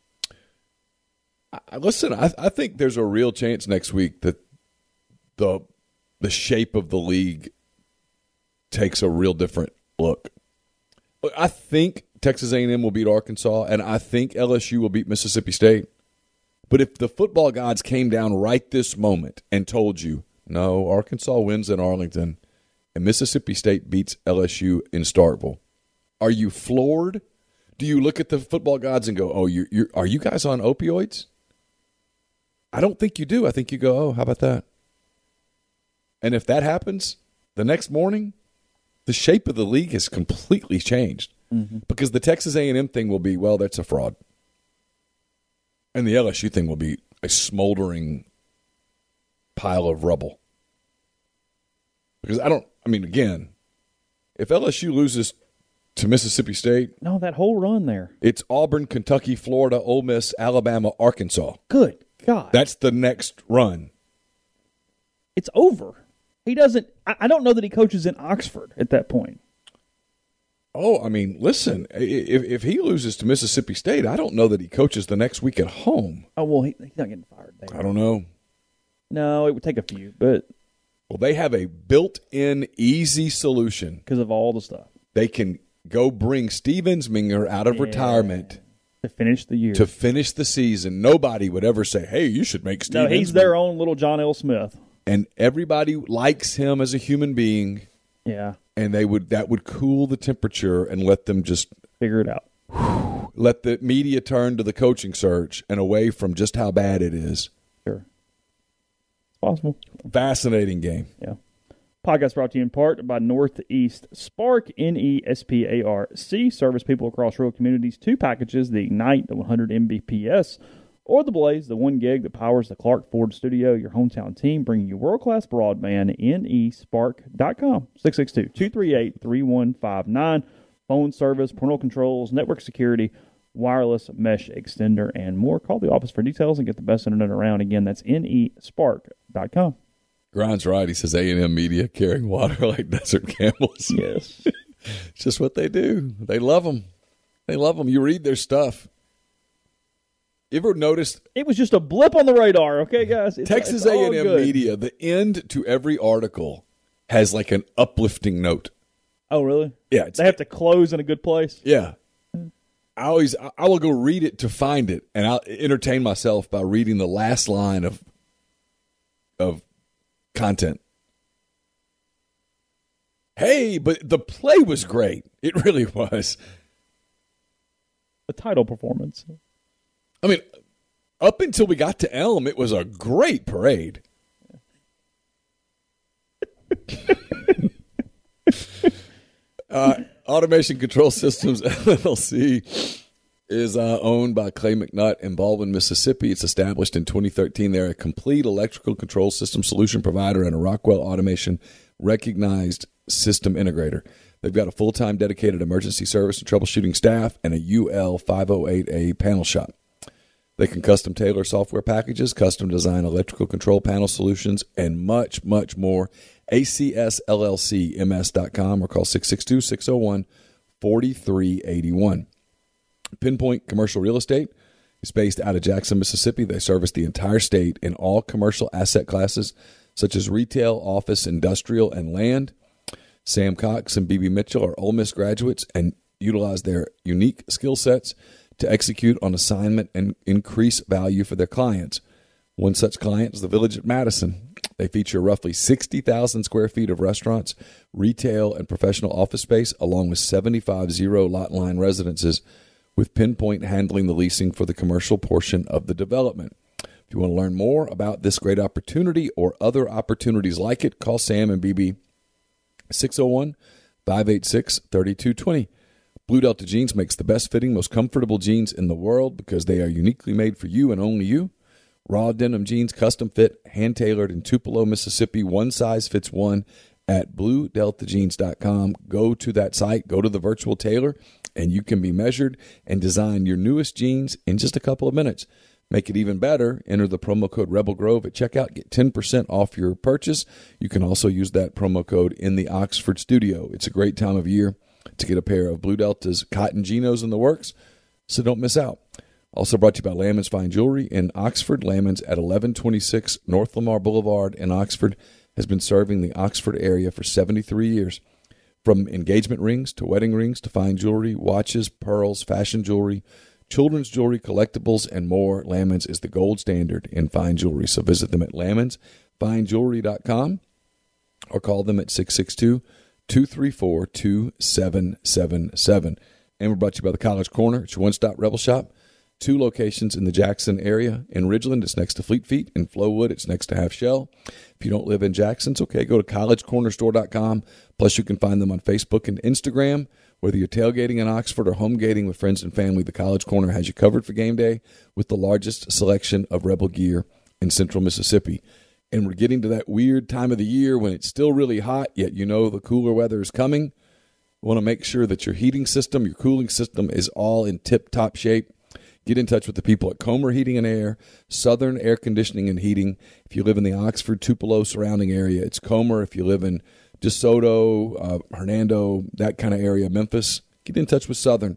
Listen, I think there's a real chance next week that the shape of the league takes a real different look. I think Texas A&M will beat Arkansas, and I think LSU will beat Mississippi State. But if the football gods came down right this moment and told you, no, Arkansas wins in Arlington and Mississippi State beats LSU in Starkville, are you floored? Do you look at the football gods and go, oh, are you guys on opioids? I don't think you do. I think you go, oh, how about that? And if that happens, the next morning, the shape of the league has completely changed. Mm-hmm. Because the Texas A&M thing will be, well, that's a fraud. And the LSU thing will be a smoldering pile of rubble. Because again, if LSU loses to Mississippi State. No, that whole run there. It's Auburn, Kentucky, Florida, Ole Miss, Alabama, Arkansas. Good God. That's the next run. It's over. He doesn't – I don't know that he coaches in Oxford at that point. Oh, listen, if he loses to Mississippi State, I don't know that he coaches the next week at home. Oh, well, he's not getting fired there. I don't know. No, it would take a few, but – well, they have a built-in easy solution. Because of all the stuff. They can go bring Steve Ensminger out of retirement. To finish the year. To finish the season. Nobody would ever say, hey, you should make Steve Ensminger. No, he's their own little John L. Smith. And everybody likes him as a human being. Yeah. And that would cool the temperature and let them just figure it out. Let the media turn to the coaching search and away from just how bad it is. Sure. It's possible. Fascinating game. Yeah. Podcast brought to you in part by Northeast Spark, NESPARC. Service people across rural communities. 2 packages, the Ignite, the 100 Mbps, or the Blaze, the 1 gig that powers the Clark Ford Studio, your hometown team, bringing you world-class broadband, nespark.com, 662-238-3159. Phone service, parental controls, network security, wireless mesh extender, and more. Call the office for details and get the best internet around. Again, that's nespark.com. Grind's right. He says A&M media carrying water like desert camels. Yes. It's just what they do. They love them. They love them. You read their stuff. You ever noticed? It was just a blip on the radar, okay, guys? Texas A&M media, the end to every article has like an uplifting note. Oh, really? Yeah. They have to close in a good place? Yeah. I will go read it to find it, and I'll entertain myself by reading the last line of content. Hey, but the play was great. It really was. The title performance. I mean, up until we got to Elm, it was a great parade. Automation Control Systems, LLC, is owned by Clay McNutt in Baldwin, Mississippi. It's established in 2013. They're a complete electrical control system solution provider and a Rockwell Automation recognized system integrator. They've got a full-time dedicated emergency service and troubleshooting staff and a UL 508A panel shop. They can custom tailor software packages, custom design electrical control panel solutions, and much, much more. ACSLLCMS.com or call 662-601-4381. Pinpoint Commercial Real Estate is based out of Jackson, Mississippi. They service the entire state in all commercial asset classes, such as retail, office, industrial, and land. Sam Cox and BB Mitchell are Ole Miss graduates and utilize their unique skill sets to execute on assignment and increase value for their clients. One such client is the Village at Madison. They feature roughly 60,000 square feet of restaurants, retail, and professional office space, along with 75 zero-lot line residences, with Pinpoint handling the leasing for the commercial portion of the development. If you want to learn more about this great opportunity or other opportunities like it, call Sam and BB 601-586-3220. Blue Delta Jeans makes the best fitting, most comfortable jeans in the world because they are uniquely made for you and only you. Raw denim jeans, custom fit, hand-tailored in Tupelo, Mississippi. One size fits one at BlueDeltaJeans.com. Go to that site, go to the virtual tailor, and you can be measured and design your newest jeans in just a couple of minutes. Make it even better. Enter the promo code Rebel Grove at checkout. Get 10% off your purchase. You can also use that promo code in the Oxford studio. It's a great time of year to get a pair of Blue Delta's cotton Genos in the works, so don't miss out. Also brought to you by Lamons Fine Jewelry in Oxford. Lamons at 1126 North Lamar Boulevard in Oxford has been serving the Oxford area for 73 years. From engagement rings to wedding rings to fine jewelry, watches, pearls, fashion jewelry, children's jewelry, collectibles, and more, Lamons is the gold standard in fine jewelry. So visit them at LamonsFineJewelry.com or call them at 662-234-2777. And we're brought to you by the College Corner. It's your one-stop Rebel Shop. 2 locations in the Jackson area. In Ridgeland, it's next to Fleet Feet. In Flowood, it's next to Half Shell. If you don't live in Jackson, it's okay. Go to collegecornerstore.com. Plus, you can find them on Facebook and Instagram. Whether you're tailgating in Oxford or home gating with friends and family, the College Corner has you covered for game day with the largest selection of Rebel gear in central Mississippi. And we're getting to that weird time of the year when it's still really hot, yet you know the cooler weather is coming. You want to make sure that your heating system, your cooling system is all in tip-top shape. Get in touch with the people at Comer Heating and Air, Southern Air Conditioning and Heating. If you live in the Oxford, Tupelo surrounding area, it's Comer. If you live in DeSoto, Hernando, that kind of area, Memphis, get in touch with Southern.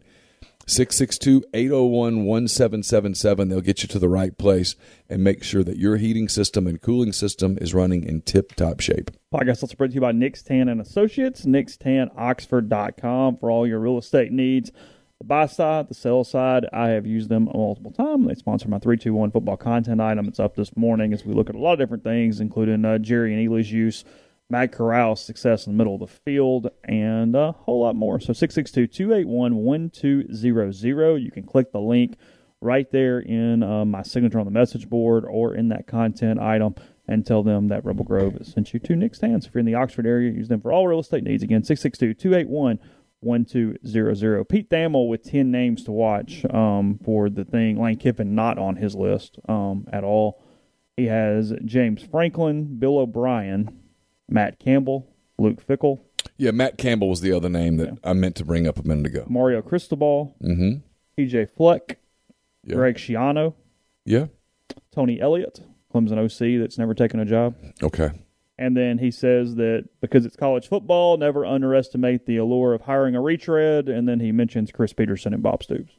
662-801-1777. They'll get you to the right place and make sure that your heating system and cooling system is running in tip-top shape. Podcast also brought to you by Nick's Tan and Associates, nickstanoxford.com for all your real estate needs. The buy side, the sell side, I have used them multiple times. They sponsor my 321 football content item. It's up this morning as we look at a lot of different things, including Jerry and Eli's use, Matt Corral's success in the middle of the field, and a whole lot more. So 662-281-1200. You can click the link right there in my signature on the message board or in that content item and tell them that Rebel Grove has sent you to Nick's Stands. If you're in the Oxford area, use them for all real estate needs. Again, 662-281-1200. Pete Thamel with 10 names to watch for the thing. Lane Kiffin not on his list at all. He has James Franklin, Bill O'Brien, Matt Campbell, Luke Fickell. Yeah, Matt Campbell was the other name that I meant to bring up a minute ago. Mario Cristobal, PJ Fleck, Greg Schiano, Tony Elliott, Clemson OC that's never taken a job. Okay. And then he says that because it's college football, never underestimate the allure of hiring a retread. And then he mentions Chris Peterson and Bob Stoops.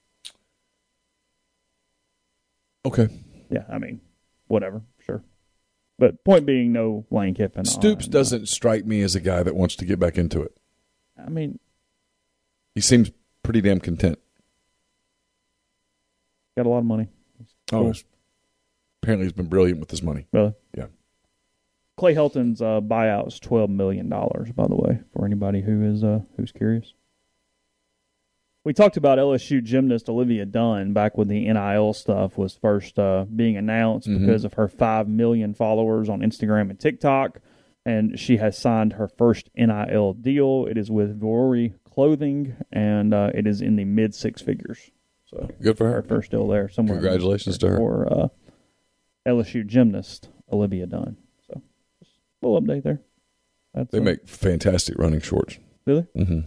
Okay. Yeah, I mean, whatever, sure. But point being, no Lane Kiffin. Stoops doesn't strike me as a guy that wants to get back into it. I mean, he seems pretty damn content. Got a lot of money. Cool. Apparently he's been brilliant with his money. Really? Yeah. Clay Helton's buyout is $12 million, by the way, for anybody who's curious. We talked about LSU gymnast Olivia Dunn back when the NIL stuff was first being announced because of her 5 million followers on Instagram and TikTok, and she has signed her first NIL deal. It is with Vuori Clothing, and it is in the mid-six figures. So good for her. First deal there. Somewhere. Congratulations to her. For LSU gymnast Olivia Dunn. So just a little update there. They make fantastic running shorts. Really? Mm-hmm.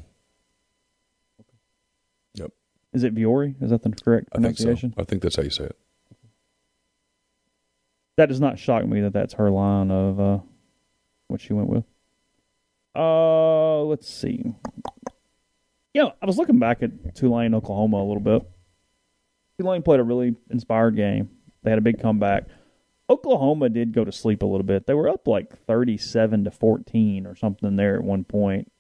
Yep. Is it Vuori? Is that the correct pronunciation? I think so. I think that's how you say it. That does not shock me that that's her line of what she went with. Let's see. I was looking back at Tulane, Oklahoma a little bit. Tulane played a really inspired game. They had a big comeback. Oklahoma did go to sleep a little bit. They were up like 37-14 or something there at one point.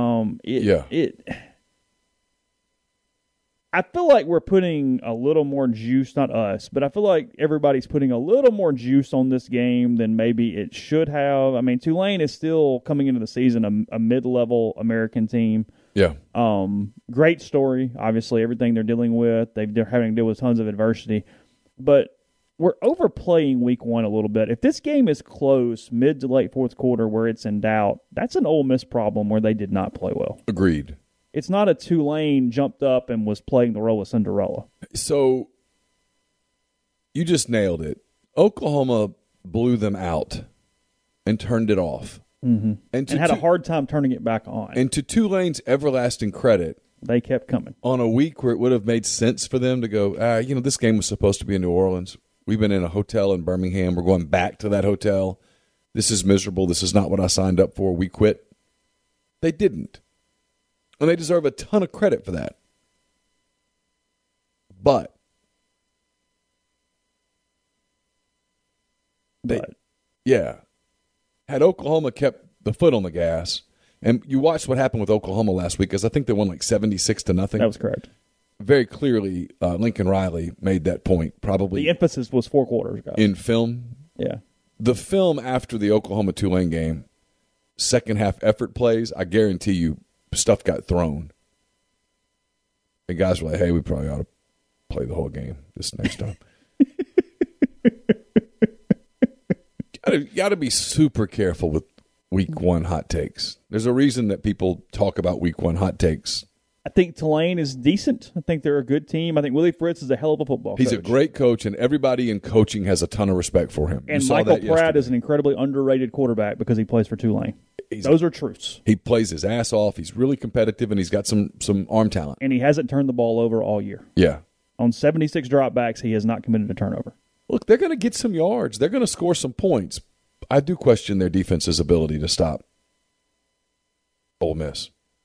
I feel like we're putting a little more juice, not us, but I feel like everybody's putting a little more juice on this game than maybe it should have. I mean, Tulane is still coming into the season a mid-level American team. Yeah. Great story, obviously, everything they're dealing with. They're having to deal with tons of adversity. But we're overplaying week one a little bit. If this game is close, mid to late fourth quarter where it's in doubt, that's an Ole Miss problem where they did not play well. Agreed. It's not a Tulane jumped up and was playing the role of Cinderella. So you just nailed it. Oklahoma blew them out and turned it off. Mm-hmm. And had a hard time turning it back on. And to Tulane's everlasting credit, they kept coming. On a week where it would have made sense for them to go, this game was supposed to be in New Orleans. We've been in a hotel in Birmingham. We're going back to that hotel. This is miserable. This is not what I signed up for. We quit. They didn't. And they deserve a ton of credit for that. But had Oklahoma kept the foot on the gas, and you watched what happened with Oklahoma last week, because I think they won like 76-0. That was correct. Very clearly, Lincoln Riley made that point. Probably the emphasis was 4 quarters, guys. In film. Yeah. The film after the Oklahoma-Tulane game, second half effort plays, I guarantee you, stuff got thrown. And guys were like, hey, we probably ought to play the whole game this next time. You got to be super careful with week one hot takes. There's a reason that people talk about week one hot takes. I think Tulane is decent. I think they're a good team. I think Willie Fritz is a hell of a football coach. He's a great coach, and everybody in coaching has a ton of respect for him. And Michael Pratt is an incredibly underrated quarterback because he plays for Tulane. Those are truths. He plays his ass off. He's really competitive, and he's got some arm talent. And he hasn't turned the ball over all year. Yeah. On 76 dropbacks, he has not committed a turnover. Look, they're going to get some yards. They're going to score some points. I do question their defense's ability to stop Ole Miss.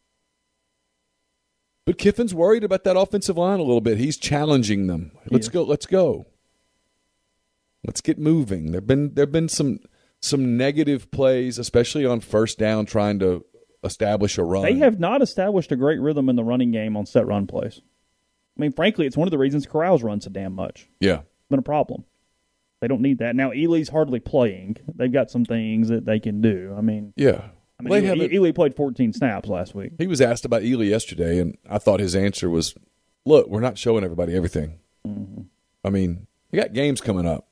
But Kiffin's worried about that offensive line a little bit. He's challenging them. Let's go. Let's get moving. There've been some negative plays, especially on first down, trying to establish a run. They have not established a great rhythm in the running game on set run plays. I mean, frankly, it's one of the reasons Corrals run so damn much. Yeah. It's been a problem. They don't need that. Now, Ely's hardly playing. They've got some things that they can do. I mean, Ely played 14 snaps last week. He was asked about Ely yesterday, and I thought his answer was, look, we're not showing everybody everything. Mm-hmm. I mean, we got games coming up.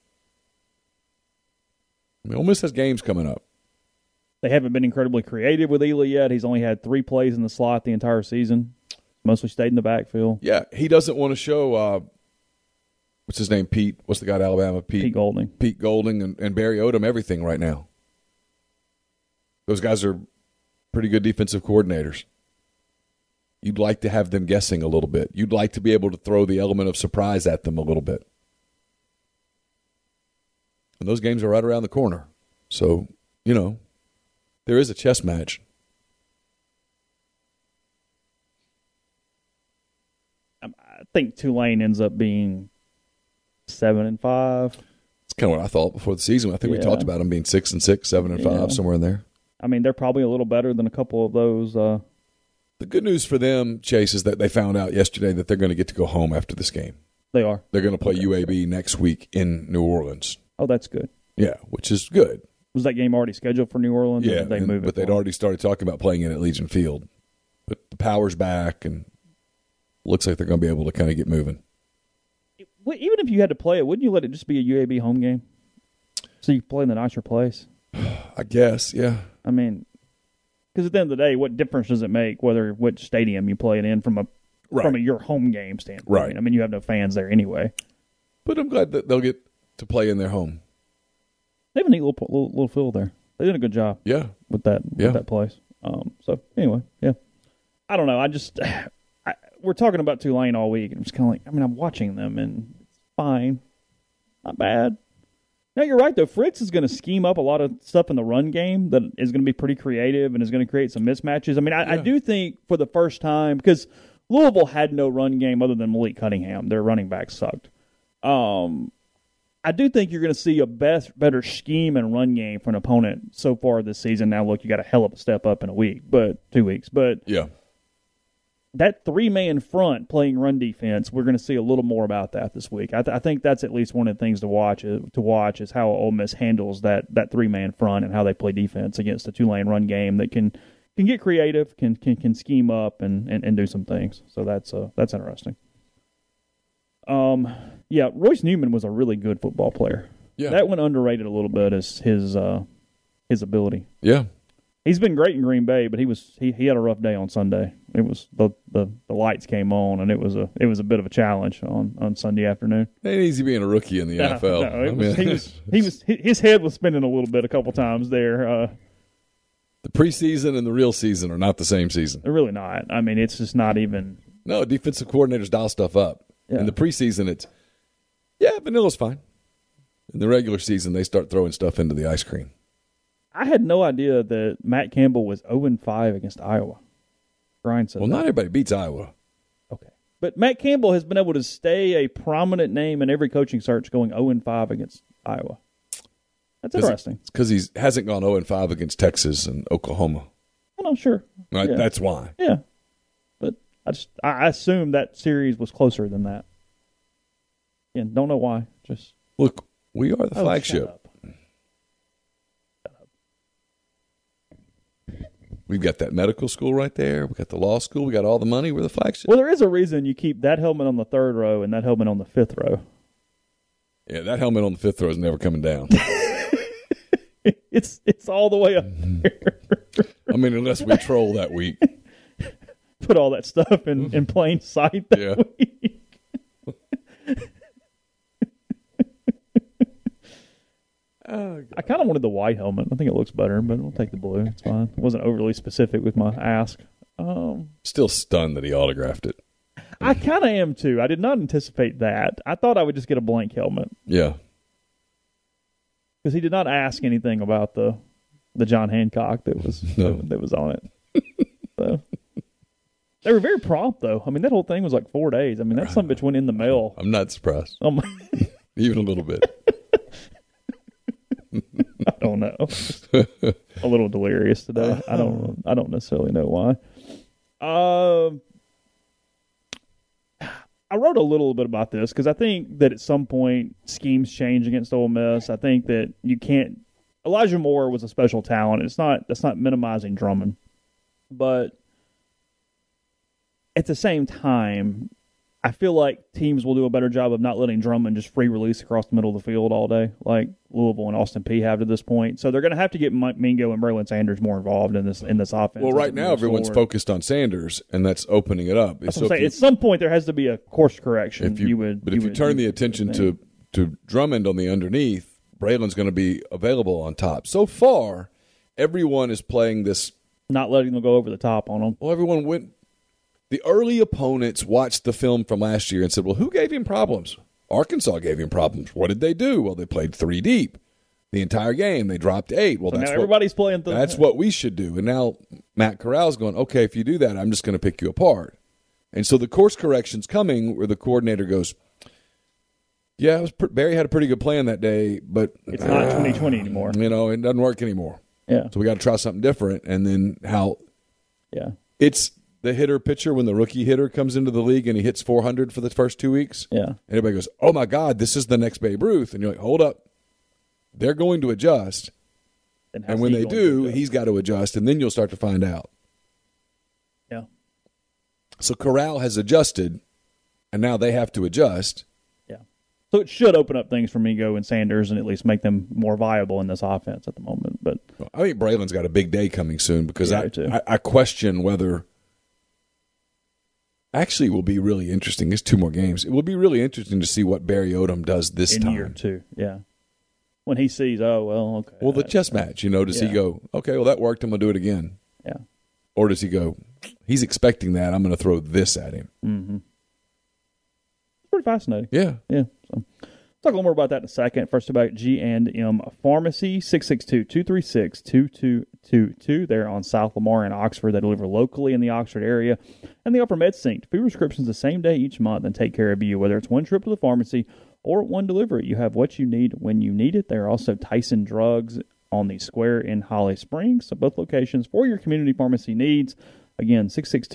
Ole Miss has games coming up. They haven't been incredibly creative with Ely yet. He's only had 3 plays in the slot the entire season. Mostly stayed in the backfield. Yeah, he doesn't want to show, what's his name, Pete? What's the guy at Alabama? Pete Golding. Pete Golding and Barry Odom everything right now. Those guys are pretty good defensive coordinators. You'd like to have them guessing a little bit. You'd like to be able to throw the element of surprise at them a little bit. And those games are right around the corner. So, there is a chess match. I think Tulane ends up being 7-5. It's kind of what I thought before the season. I think we talked about them being 6-6, 7-5, somewhere in there. I mean, they're probably a little better than a couple of those. The good news for them, Chase, is that they found out yesterday that they're going to get to go home after this game. They are. They're going to play UAB next week in New Orleans. Oh, that's good. Yeah, which is good. Was that game already scheduled for New Orleans? Yeah, or did they move it? But they'd already started talking about playing it at Legion Field. But the power's back, and looks like they're going to be able to kind of get moving. Even if you had to play it, wouldn't you let it just be a UAB home game? So you play in the nicer place? I guess, yeah. I mean, because at the end of the day, what difference does it make which stadium you play it in from your home game standpoint? Right. I mean, you have no fans there anyway. But I'm glad that they'll get to play in their home. They have a neat little field there. They did a good job. Yeah. With that place. So anyway, yeah. I don't know. We're talking about Tulane all week, and I'm just kind of like, I mean, I'm watching them, and it's fine, not bad. Now you're right though. Fritz is going to scheme up a lot of stuff in the run game that is going to be pretty creative and is going to create some mismatches. I mean, I do think for the first time, because Louisville had no run game other than Malik Cunningham, their running back sucked. I do think you're going to see a better scheme and run game for an opponent so far this season. Now, look, you got a hell of a step up in 2 weeks. But yeah, that 3-man front playing run defense, we're going to see a little more about that this week. I think that's at least one of the things to watch is how Ole Miss handles that 3-man front and how they play defense against a Tulane run game that can get creative, can scheme up and do some things. So that's interesting. Yeah, Royce Newman was a really good football player. Yeah. That went underrated a little bit as his ability. Yeah. He's been great in Green Bay, but he had a rough day on Sunday. It was the lights came on, and it was a bit of a challenge on Sunday afternoon. It ain't easy being a rookie in the NFL. His head was spinning a little bit a couple times there. The preseason and the real season are not the same season. They're really not. I mean, it's just not even. No, defensive coordinators dial stuff up. Yeah. In the preseason, vanilla's fine. In the regular season, they start throwing stuff into the ice cream. I had no idea that Matt Campbell was 0-5 against Iowa. Brian said not everybody beats Iowa. Okay. But Matt Campbell has been able to stay a prominent name in every coaching search going 0-5 against Iowa. That's interesting. It's because he hasn't gone 0-5 against Texas and Oklahoma. Well, no, sure. Right, yeah. That's why. Yeah. But I assume that series was closer than that. Yeah, don't know why. Just look, we are the flagship. Shut up. We've got that medical school right there. We got the law school. We got all the money. We're the flagship. Well, there is a reason you keep that helmet on the 3rd row and that helmet on the 5th row. Yeah, that helmet on the 5th row is never coming down. It's all the way up there. I mean, unless we troll that week. Put all that stuff in plain sight that week. I kind of wanted the white helmet. I think it looks better, but I'll take the blue. It's fine. I wasn't overly specific with my ask. Still stunned that he autographed it. I kind of am, too. I did not anticipate that. I thought I would just get a blank helmet. Yeah. Because he did not ask anything about the John Hancock that was on it. So. They were very prompt, though. I mean, that whole thing was like 4 days. I mean, that's something which went in the mail. I'm not surprised. Even a little bit. I don't know. A little delirious today. I don't necessarily know why. I wrote a little bit about this because I think that at some point schemes change against Ole Miss. I think that you can't. Elijah Moore was a special talent. That's not minimizing Drummond, but at the same time, I feel like teams will do a better job of not letting Drummond just free release across the middle of the field all day, like Louisville and Austin Peay have to this point. So they're going to have to get Mingo and Braylon Sanders more involved in this offense. Well, right now everyone's focused on Sanders, and that's opening it up. That's what I'm saying. At some point, there has to be a course correction. If you turn the attention to Drummond on the underneath, Braylon's going to be available on top. So far, everyone is playing this. Not letting them go over the top on them. Well, everyone went. The early opponents watched the film from last year and said, well, who gave him problems? Arkansas gave him problems. What did they do? Well, they played 3 deep the entire game. They dropped 8. Well, now everybody's playing. That's what we should do. And now Matt Corral's going, okay, if you do that, I'm just going to pick you apart. And so the course correction's coming where the coordinator goes, yeah, Barry had a pretty good plan that day, but it's not 2020 anymore. It doesn't work anymore. Yeah. So we got to try something different. And then it's the hitter-pitcher when the rookie hitter comes into the league and he hits 400 for the first 2 weeks. Yeah. And everybody goes, oh, my God, this is the next Babe Ruth. And you're like, hold up. They're going to adjust. And when they do, he's got to adjust, and then you'll start to find out. Yeah. So Corral has adjusted, and now they have to adjust. Yeah. So it should open up things for Mingo and Sanders and at least make them more viable in this offense at the moment. But I think Braylon's got a big day coming soon because yeah, I question whether – actually, it will be really interesting. There's 2 more games. It will be really interesting to see what Barry Odom does this time. In year 2, yeah. When he sees, okay. Well, the chess match, does he go, okay, well, that worked, I'm going to do it again? Yeah. Or does he go, he's expecting that, I'm going to throw this at him? Mm-hmm. It's pretty fascinating. Yeah. Yeah. So, talk a little more about that in a second. First, about G&M Pharmacy, 662-236-2222. They're on South Lamar in Oxford. They deliver locally in the Oxford area. And they offer MedSync, 2 prescriptions the same day each month and take care of you, whether it's one trip to the pharmacy or one delivery. You have what you need when you need it. There are also Tyson Drugs on the Square in Holly Springs. So both locations for your community pharmacy needs. Again,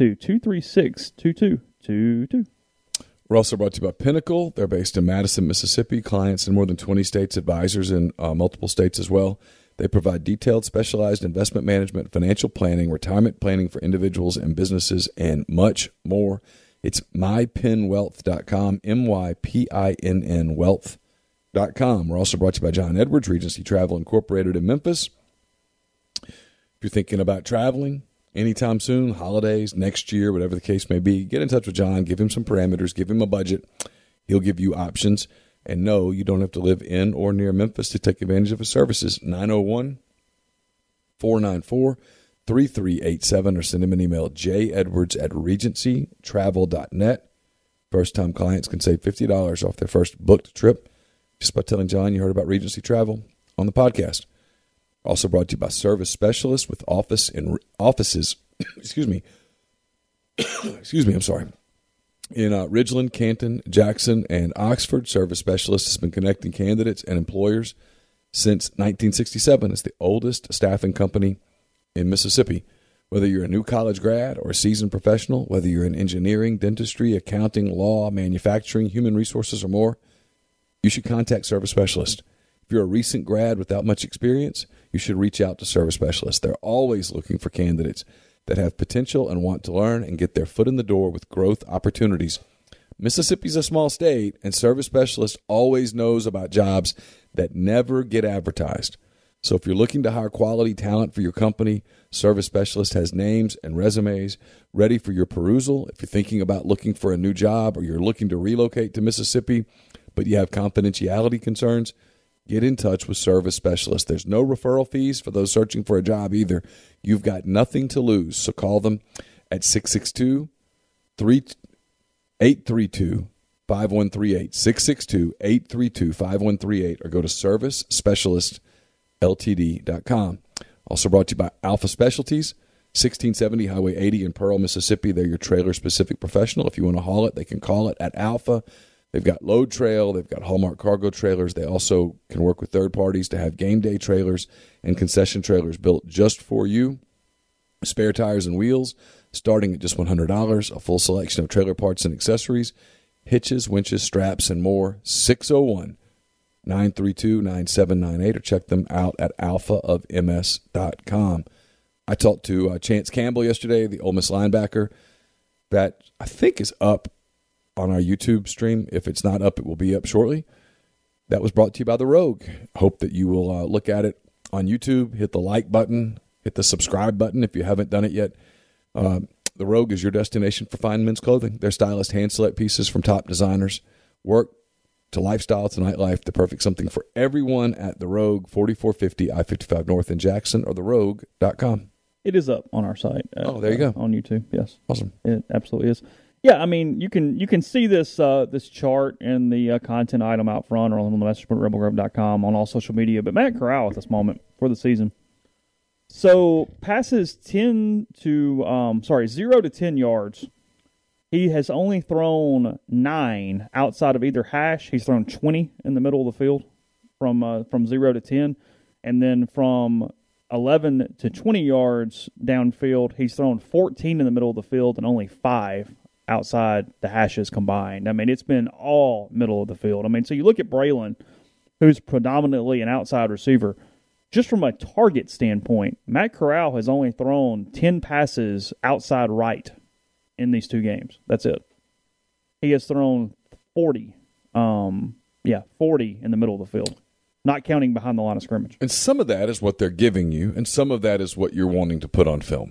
662-236-2222. We're also brought to you by Pinnacle. They're based in Madison, Mississippi. Clients in more than 20 states, advisors in multiple states as well. They provide detailed, specialized investment management, financial planning, retirement planning for individuals and businesses, and much more. It's mypinnwealth.com, MYPINN wealth.com. We're also brought to you by John Edwards, Regency Travel Incorporated in Memphis. If you're thinking about traveling anytime soon, holidays, next year, whatever the case may be, get in touch with John, give him some parameters, give him a budget. He'll give you options. And no, you don't have to live in or near Memphis to take advantage of his services. 901-494-3387 or send him an email, jedwards@regencytravel.net. First-time clients can save $50 off their first booked trip just by telling John you heard about Regency Travel on the podcast. Also brought to you by Service Specialists with offices, in Ridgeland, Canton, Jackson, and Oxford. Service Specialists has been connecting candidates and employers since 1967. It's the oldest staffing company in Mississippi. Whether you're a new college grad or a seasoned professional, whether you're in engineering, dentistry, accounting, law, manufacturing, human resources, or more, you should contact Service Specialist. If you're a recent grad without much experience, you should reach out to Service Specialist. They're always looking for candidates that have potential and want to learn and get their foot in the door with growth opportunities. Mississippi's a small state, and Service Specialist always knows about jobs that never get advertised. So if you're looking to hire quality talent for your company, Service Specialist has names and resumes ready for your perusal. If you're thinking about looking for a new job or you're looking to relocate to Mississippi, but you have confidentiality concerns, get in touch with Service Specialist. There's no referral fees for those searching for a job either. You've got nothing to lose, so call them at 662-832-5138, 662-832-5138, or go to servicespecialistltd.com. Also brought to you by Alpha Specialties, 1670 Highway 80 in Pearl, Mississippi. They're your trailer-specific professional. If you want to haul it, they can call it at Alpha. They've got Load Trail. They've got Hallmark Cargo trailers. They also can work with third parties to have game day trailers and concession trailers built just for you. Spare tires and wheels starting at just $100. A full selection of trailer parts and accessories, hitches, winches, straps, and more. 601-932-9798 or check them out at alphaofms.com. I talked to Chance Campbell yesterday, the Ole Miss linebacker, that I think is up on our YouTube stream. If it's not up, it will be up shortly. That was brought to you by The Rogue. Hope that you will look at it on YouTube, hit the like button, hit the subscribe button if you haven't done it yet. The Rogue is your destination for fine men's clothing. Their stylist hand-select pieces from top designers. Work to lifestyle to nightlife, the perfect something for everyone at The Rogue, 4450 I-55 North in Jackson, or therogue.com. It is up on our site. There you go. On YouTube, yes. Awesome. It absolutely is. Yeah, I mean, you can see this this chart in the content item out front or on the messageboardrebelgrove.com on all social media. But Matt Corral at this moment for the season. So passes 0 to 10 yards. He has only thrown 9 outside of either hash. He's thrown 20 in the middle of the field from 0 to 10, and then from 11 to 20 yards downfield, he's thrown 14 in the middle of the field and only 5 outside the hashes combined. I mean, it's been all middle of the field. I mean, so you look at Braylon, who's predominantly an outside receiver. just from a target standpoint, Matt Corral has only thrown 10 passes outside right in these 2 games. That's it. He has thrown 40. 40 in the middle of the field, not counting behind the line of scrimmage. And some of that is what they're giving you, and some of that is what you're wanting to put on film.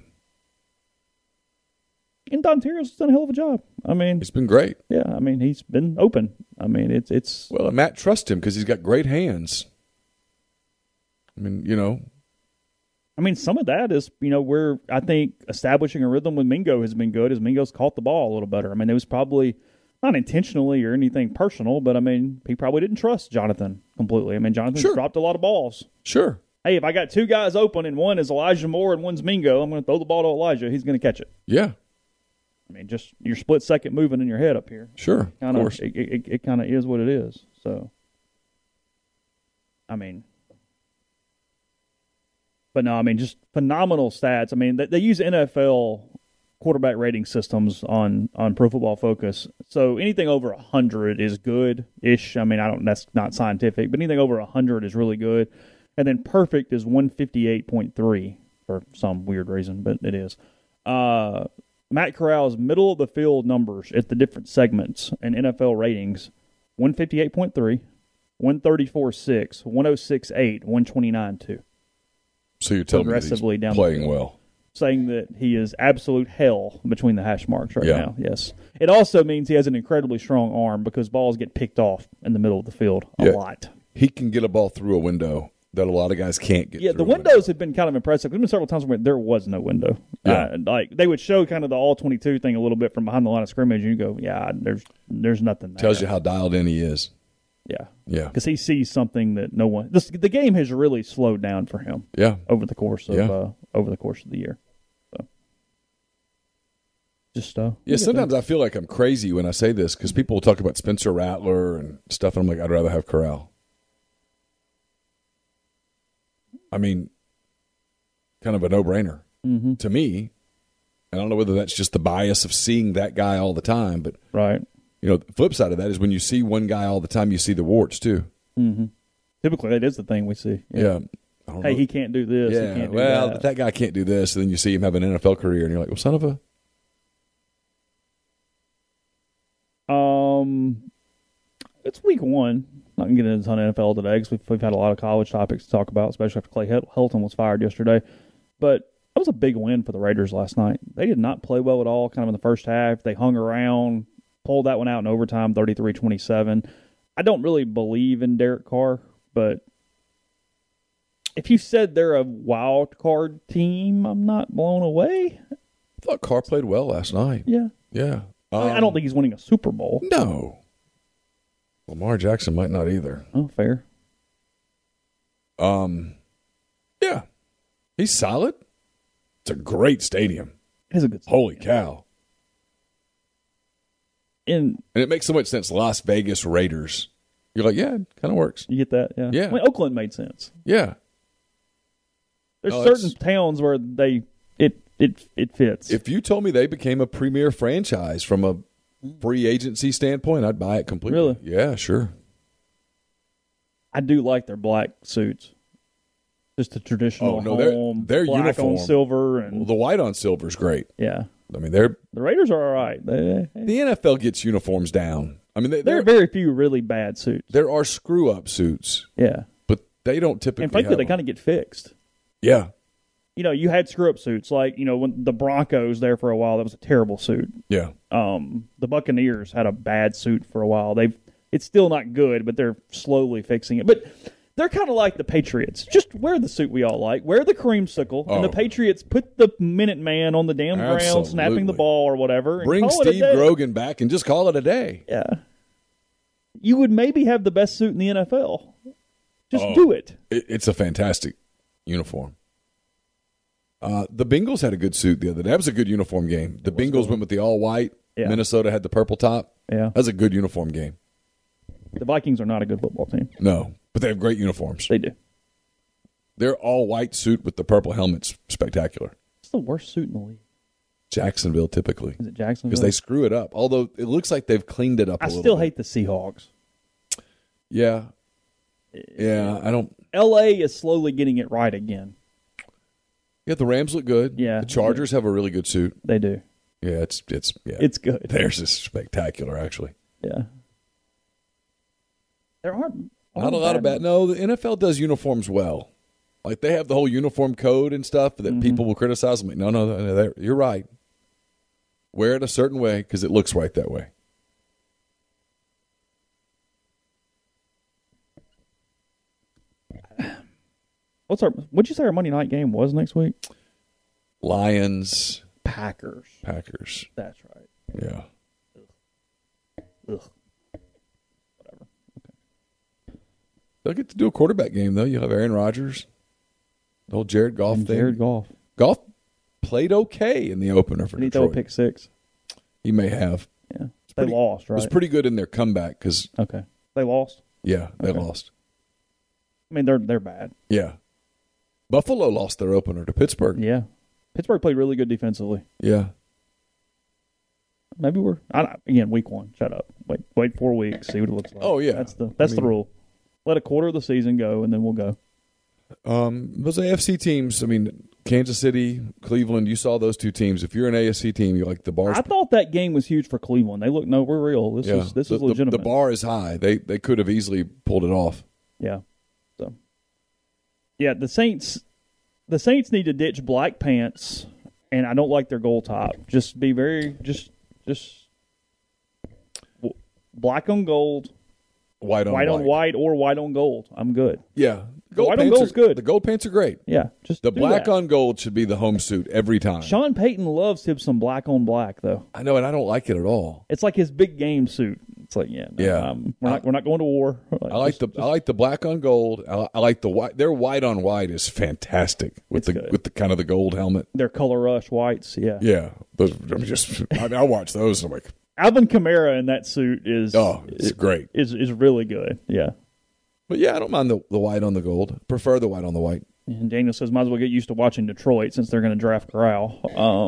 And Don Terio's done a hell of a job. I mean, It's been great. yeah, I mean, he's been open. I mean, it's Well, Matt trusts him because he's got great hands. I mean, some of that is, where I think establishing a rhythm with Mingo has been good, as Mingo's caught the ball a little better. I mean, it was probably not intentionally or anything personal, but, he probably didn't trust Jonathan completely. I mean, Jonathan's dropped a lot of balls. Sure. Hey, if I got 2 guys open and one is Elijah Moore and one's Mingo, I'm going to throw the ball to Elijah. He's going to catch it. Yeah. I mean, just your split second moving in your head up here. Sure. Of course. It kind of is what it is. So, but no, just phenomenal stats. I mean, they use NFL quarterback rating systems on Pro Football Focus. So anything over 100 is good-ish. I mean, that's not scientific, but anything over 100 is really good. And then perfect is 158.3 for some weird reason, but it is. Matt Corral's middle of the field numbers at the different segments and NFL ratings: 158.3, 134.6, 106.8, 129.2. So you're telling me that Aggressively he's down the playing field. well. Saying that he is absolute hell between the hash marks right Yeah. now. Yes. It also means he has an incredibly strong arm because balls get picked off in the middle of the field a lot. He can get a ball through a window that a lot of guys can't get Yeah, through the a window. windows have been kind of impressive. There's been several times where there was no window. Yeah. Like they would show kind of the all-22 thing a little bit from behind the line of scrimmage, and you go, yeah, there's nothing there. Tells you how dialed in he is. Yeah. Yeah. Because he sees something that no one. The game has really slowed down for him. Yeah. Over the course of the year. So. Just Yeah, sometimes I feel like I'm crazy when I say this because people will talk about Spencer Rattler and stuff, and I'm like, I'd rather have Corral. I mean, kind of a no-brainer to me. I don't know whether that's just the bias of seeing that guy all the time, but right. The flip side of that is when you see one guy all the time, you see the warts too. Mm-hmm. Typically, that is the thing we see. Yeah. I don't Hey, know. he can't do this. Yeah. He can't do Well, that. that guy can't do this, and then you see him have an NFL career, and you're like, well, son of a. It's week 1. Not going to get into a ton of NFL today because we've had a lot of college topics to talk about, especially after Clay Helton was fired yesterday. But that was a big win for the Raiders last night. They did not play well at all kind of in the first half. They hung around, pulled that one out in overtime, 33-27. I don't really believe in Derek Carr, but if you said they're a wild card team, I'm not blown away. I thought Carr played well last night. Yeah. Yeah. I don't think he's winning a Super Bowl. No. Lamar Jackson might not either. Oh, fair. Yeah. He's solid. It's a great stadium. It's a good Holy cow. And And it makes so much sense. Las Vegas Raiders. You're like, yeah, it kind of works. you get that? Yeah. Yeah. I mean, Oakland made sense. Yeah. There's No, certain it's- towns where it fits. If you told me they became a premier franchise from a free agency standpoint, I'd buy it completely. Really? Yeah, sure. I do like their black suits. Just the traditional Oh, no, home, their black uniform. on silver, and Well, the white on silver is great. yeah. I mean, the The Raiders are all right. NFL gets uniforms down. I mean, There are very few really bad suits. there are screw up suits, Yeah. but they don't typically. And frankly, have they them. kind of get fixed. Yeah, You had screw-up suits. Like, when the Broncos there for a while, that was a terrible suit. yeah. The Buccaneers had a bad suit for a while. It's still not good, but they're slowly fixing it. But they're kind of like the Patriots. Just wear the suit we all like. Wear the creamsicle. And the Oh. Patriots put the Minuteman on the damn ground, snapping the Absolutely. ball or whatever. And Bring call it a Steve day. Grogan back and just call it a day. Yeah. You would maybe have the best suit in the NFL. Just Oh. do it. It's a fantastic uniform. The Bengals had a good suit the other day. That was a good uniform game. The Bengals went with the all white. Yeah. Minnesota had the purple top. Yeah. That was a good uniform game. The Vikings are not a good football team. No, but they have great uniforms. They do. Their all white suit with the purple helmet's spectacular. It's the worst suit in the league. Jacksonville typically. Is it Jacksonville? Because they screw it up. Although it looks like they've cleaned it up a I little still bit. hate the Seahawks. Yeah. Yeah, I don't. L.A. is slowly getting it right again. Yeah, the Rams look good. Yeah. The Chargers have a really good suit. They do. Yeah, it's good. Theirs is spectacular, actually. Yeah. There aren't Not a lot of bad. No, the NFL does uniforms well. Like, they have the whole uniform code and stuff that people will criticize. I'm like, no, you're right. Wear it a certain way because it looks right that way. What'd you say our Monday night game was next week? Lions. Packers. That's right. Yeah. Ugh. Whatever. Okay. They'll get to do a quarterback game, though. You'll have Aaron Rodgers. The whole Jared Goff thing. Jared Goff. Goff played okay in the opener for Did he Detroit. throw a pick six? He may have. Yeah. They lost, right? It was pretty good in their comeback because. Okay. They lost? Yeah, they lost. I mean, they're bad. Yeah. Buffalo lost their opener to Pittsburgh. Yeah. Pittsburgh played really good defensively. Yeah. Maybe again, week one. Shut up. Wait 4 weeks, see what it looks like. Oh, yeah. That's the rule. Let a quarter of the season go, and then we'll go. Those AFC teams, I mean, Kansas City, Cleveland, you saw those two teams. If you're an AFC team, you like the bars. I thought that game was huge for Cleveland. They look, no, we're real. This is legitimate. The bar is high. They could have easily pulled it off. Yeah. So, yeah, the Saints need to ditch black pants, and I don't like their goal top. Just be very just black on gold, white on white, or white on gold. I'm good. Yeah, white on gold's good. The gold pants are great. Yeah, just the black on gold should be the home suit every time. Sean Payton loves him some black on black though. I know, and I don't like it at all. It's like his big game suit. It's like we're not going to war. I like the black on gold. I like the white. Their white on white is fantastic with the kind of the gold helmet. Their color rush whites. Yeah. Yeah, but I watch those. And I'm like, Alvin Kamara in that suit it's great. Is really good. Yeah. But yeah, I don't mind the white on the gold. Prefer the white on the white. And Daniel says, might as well get used to watching Detroit since they're going to draft Corral.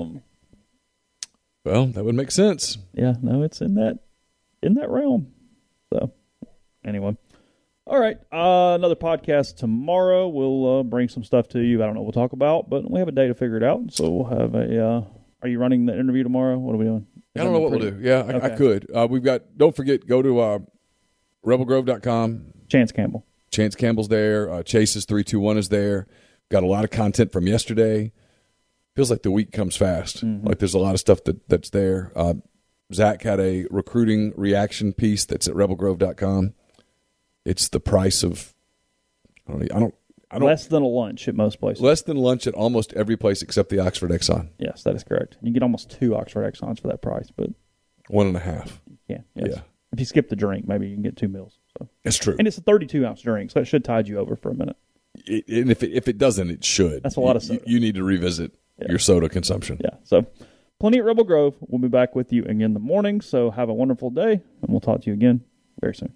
Well, that would make sense. Yeah, no, it's in that realm. So, anyway. All right, another podcast tomorrow. We'll bring some stuff to you. I don't know what we'll talk about, but we have a day to figure it out. So we'll have are you running the interview tomorrow? What are we doing? I don't know what we'll do. Yeah, okay. I could. We've got, don't forget, go to rebelgrove.com. Chance Campbell. Chance Campbell's there. Chase's 321 is there. Got a lot of content from yesterday. Feels like the week comes fast. Mm-hmm. Like there's a lot of stuff that's there. Zach had a recruiting reaction piece that's at rebelgrove.com. It's the price of I don't less than a lunch at most places. Less than lunch at almost every place except the Oxford Exxon. Yes, that is correct. You get almost 2 Oxford Exxons for that price, but 1.5. Yeah. Yes. Yeah. If you skip the drink, maybe you can get 2 meals. So. That's true. And it's a 32-ounce drink, so it should tide you over for a minute. And if it doesn't, it should. That's a lot of soda. You need to revisit your soda consumption. Yeah. So plenty at Rebel Grove. We'll be back with you again in the morning. So have a wonderful day, and we'll talk to you again very soon.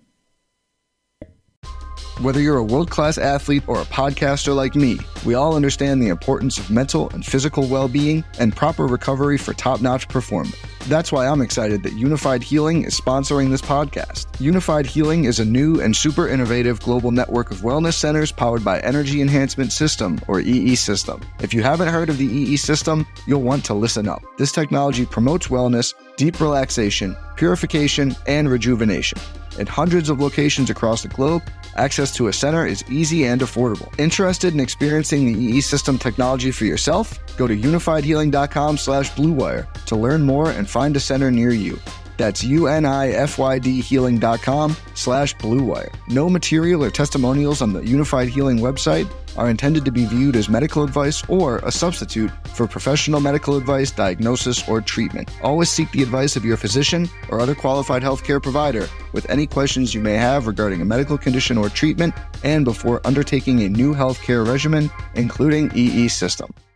Whether you're a world-class athlete or a podcaster like me, we all understand the importance of mental and physical well-being and proper recovery for top-notch performance. That's why I'm excited that Unified Healing is sponsoring this podcast. Unified Healing is a new and super innovative global network of wellness centers powered by Energy Enhancement System, or EE System. If you haven't heard of the EE System, you'll want to listen up. This technology promotes wellness, deep relaxation, purification, and rejuvenation. In hundreds of locations across the globe, access to a center is easy and affordable. Interested in experiencing the EE System technology for yourself? Go to unifiedhealing.com/bluewire to learn more and find a center near you. That's unifydhealing.com/bluewire. No material or testimonials on the Unified Healing website are intended to be viewed as medical advice or a substitute for professional medical advice, diagnosis, or treatment. Always seek the advice of your physician or other qualified healthcare provider with any questions you may have regarding a medical condition or treatment and before undertaking a new healthcare regimen, including EE System.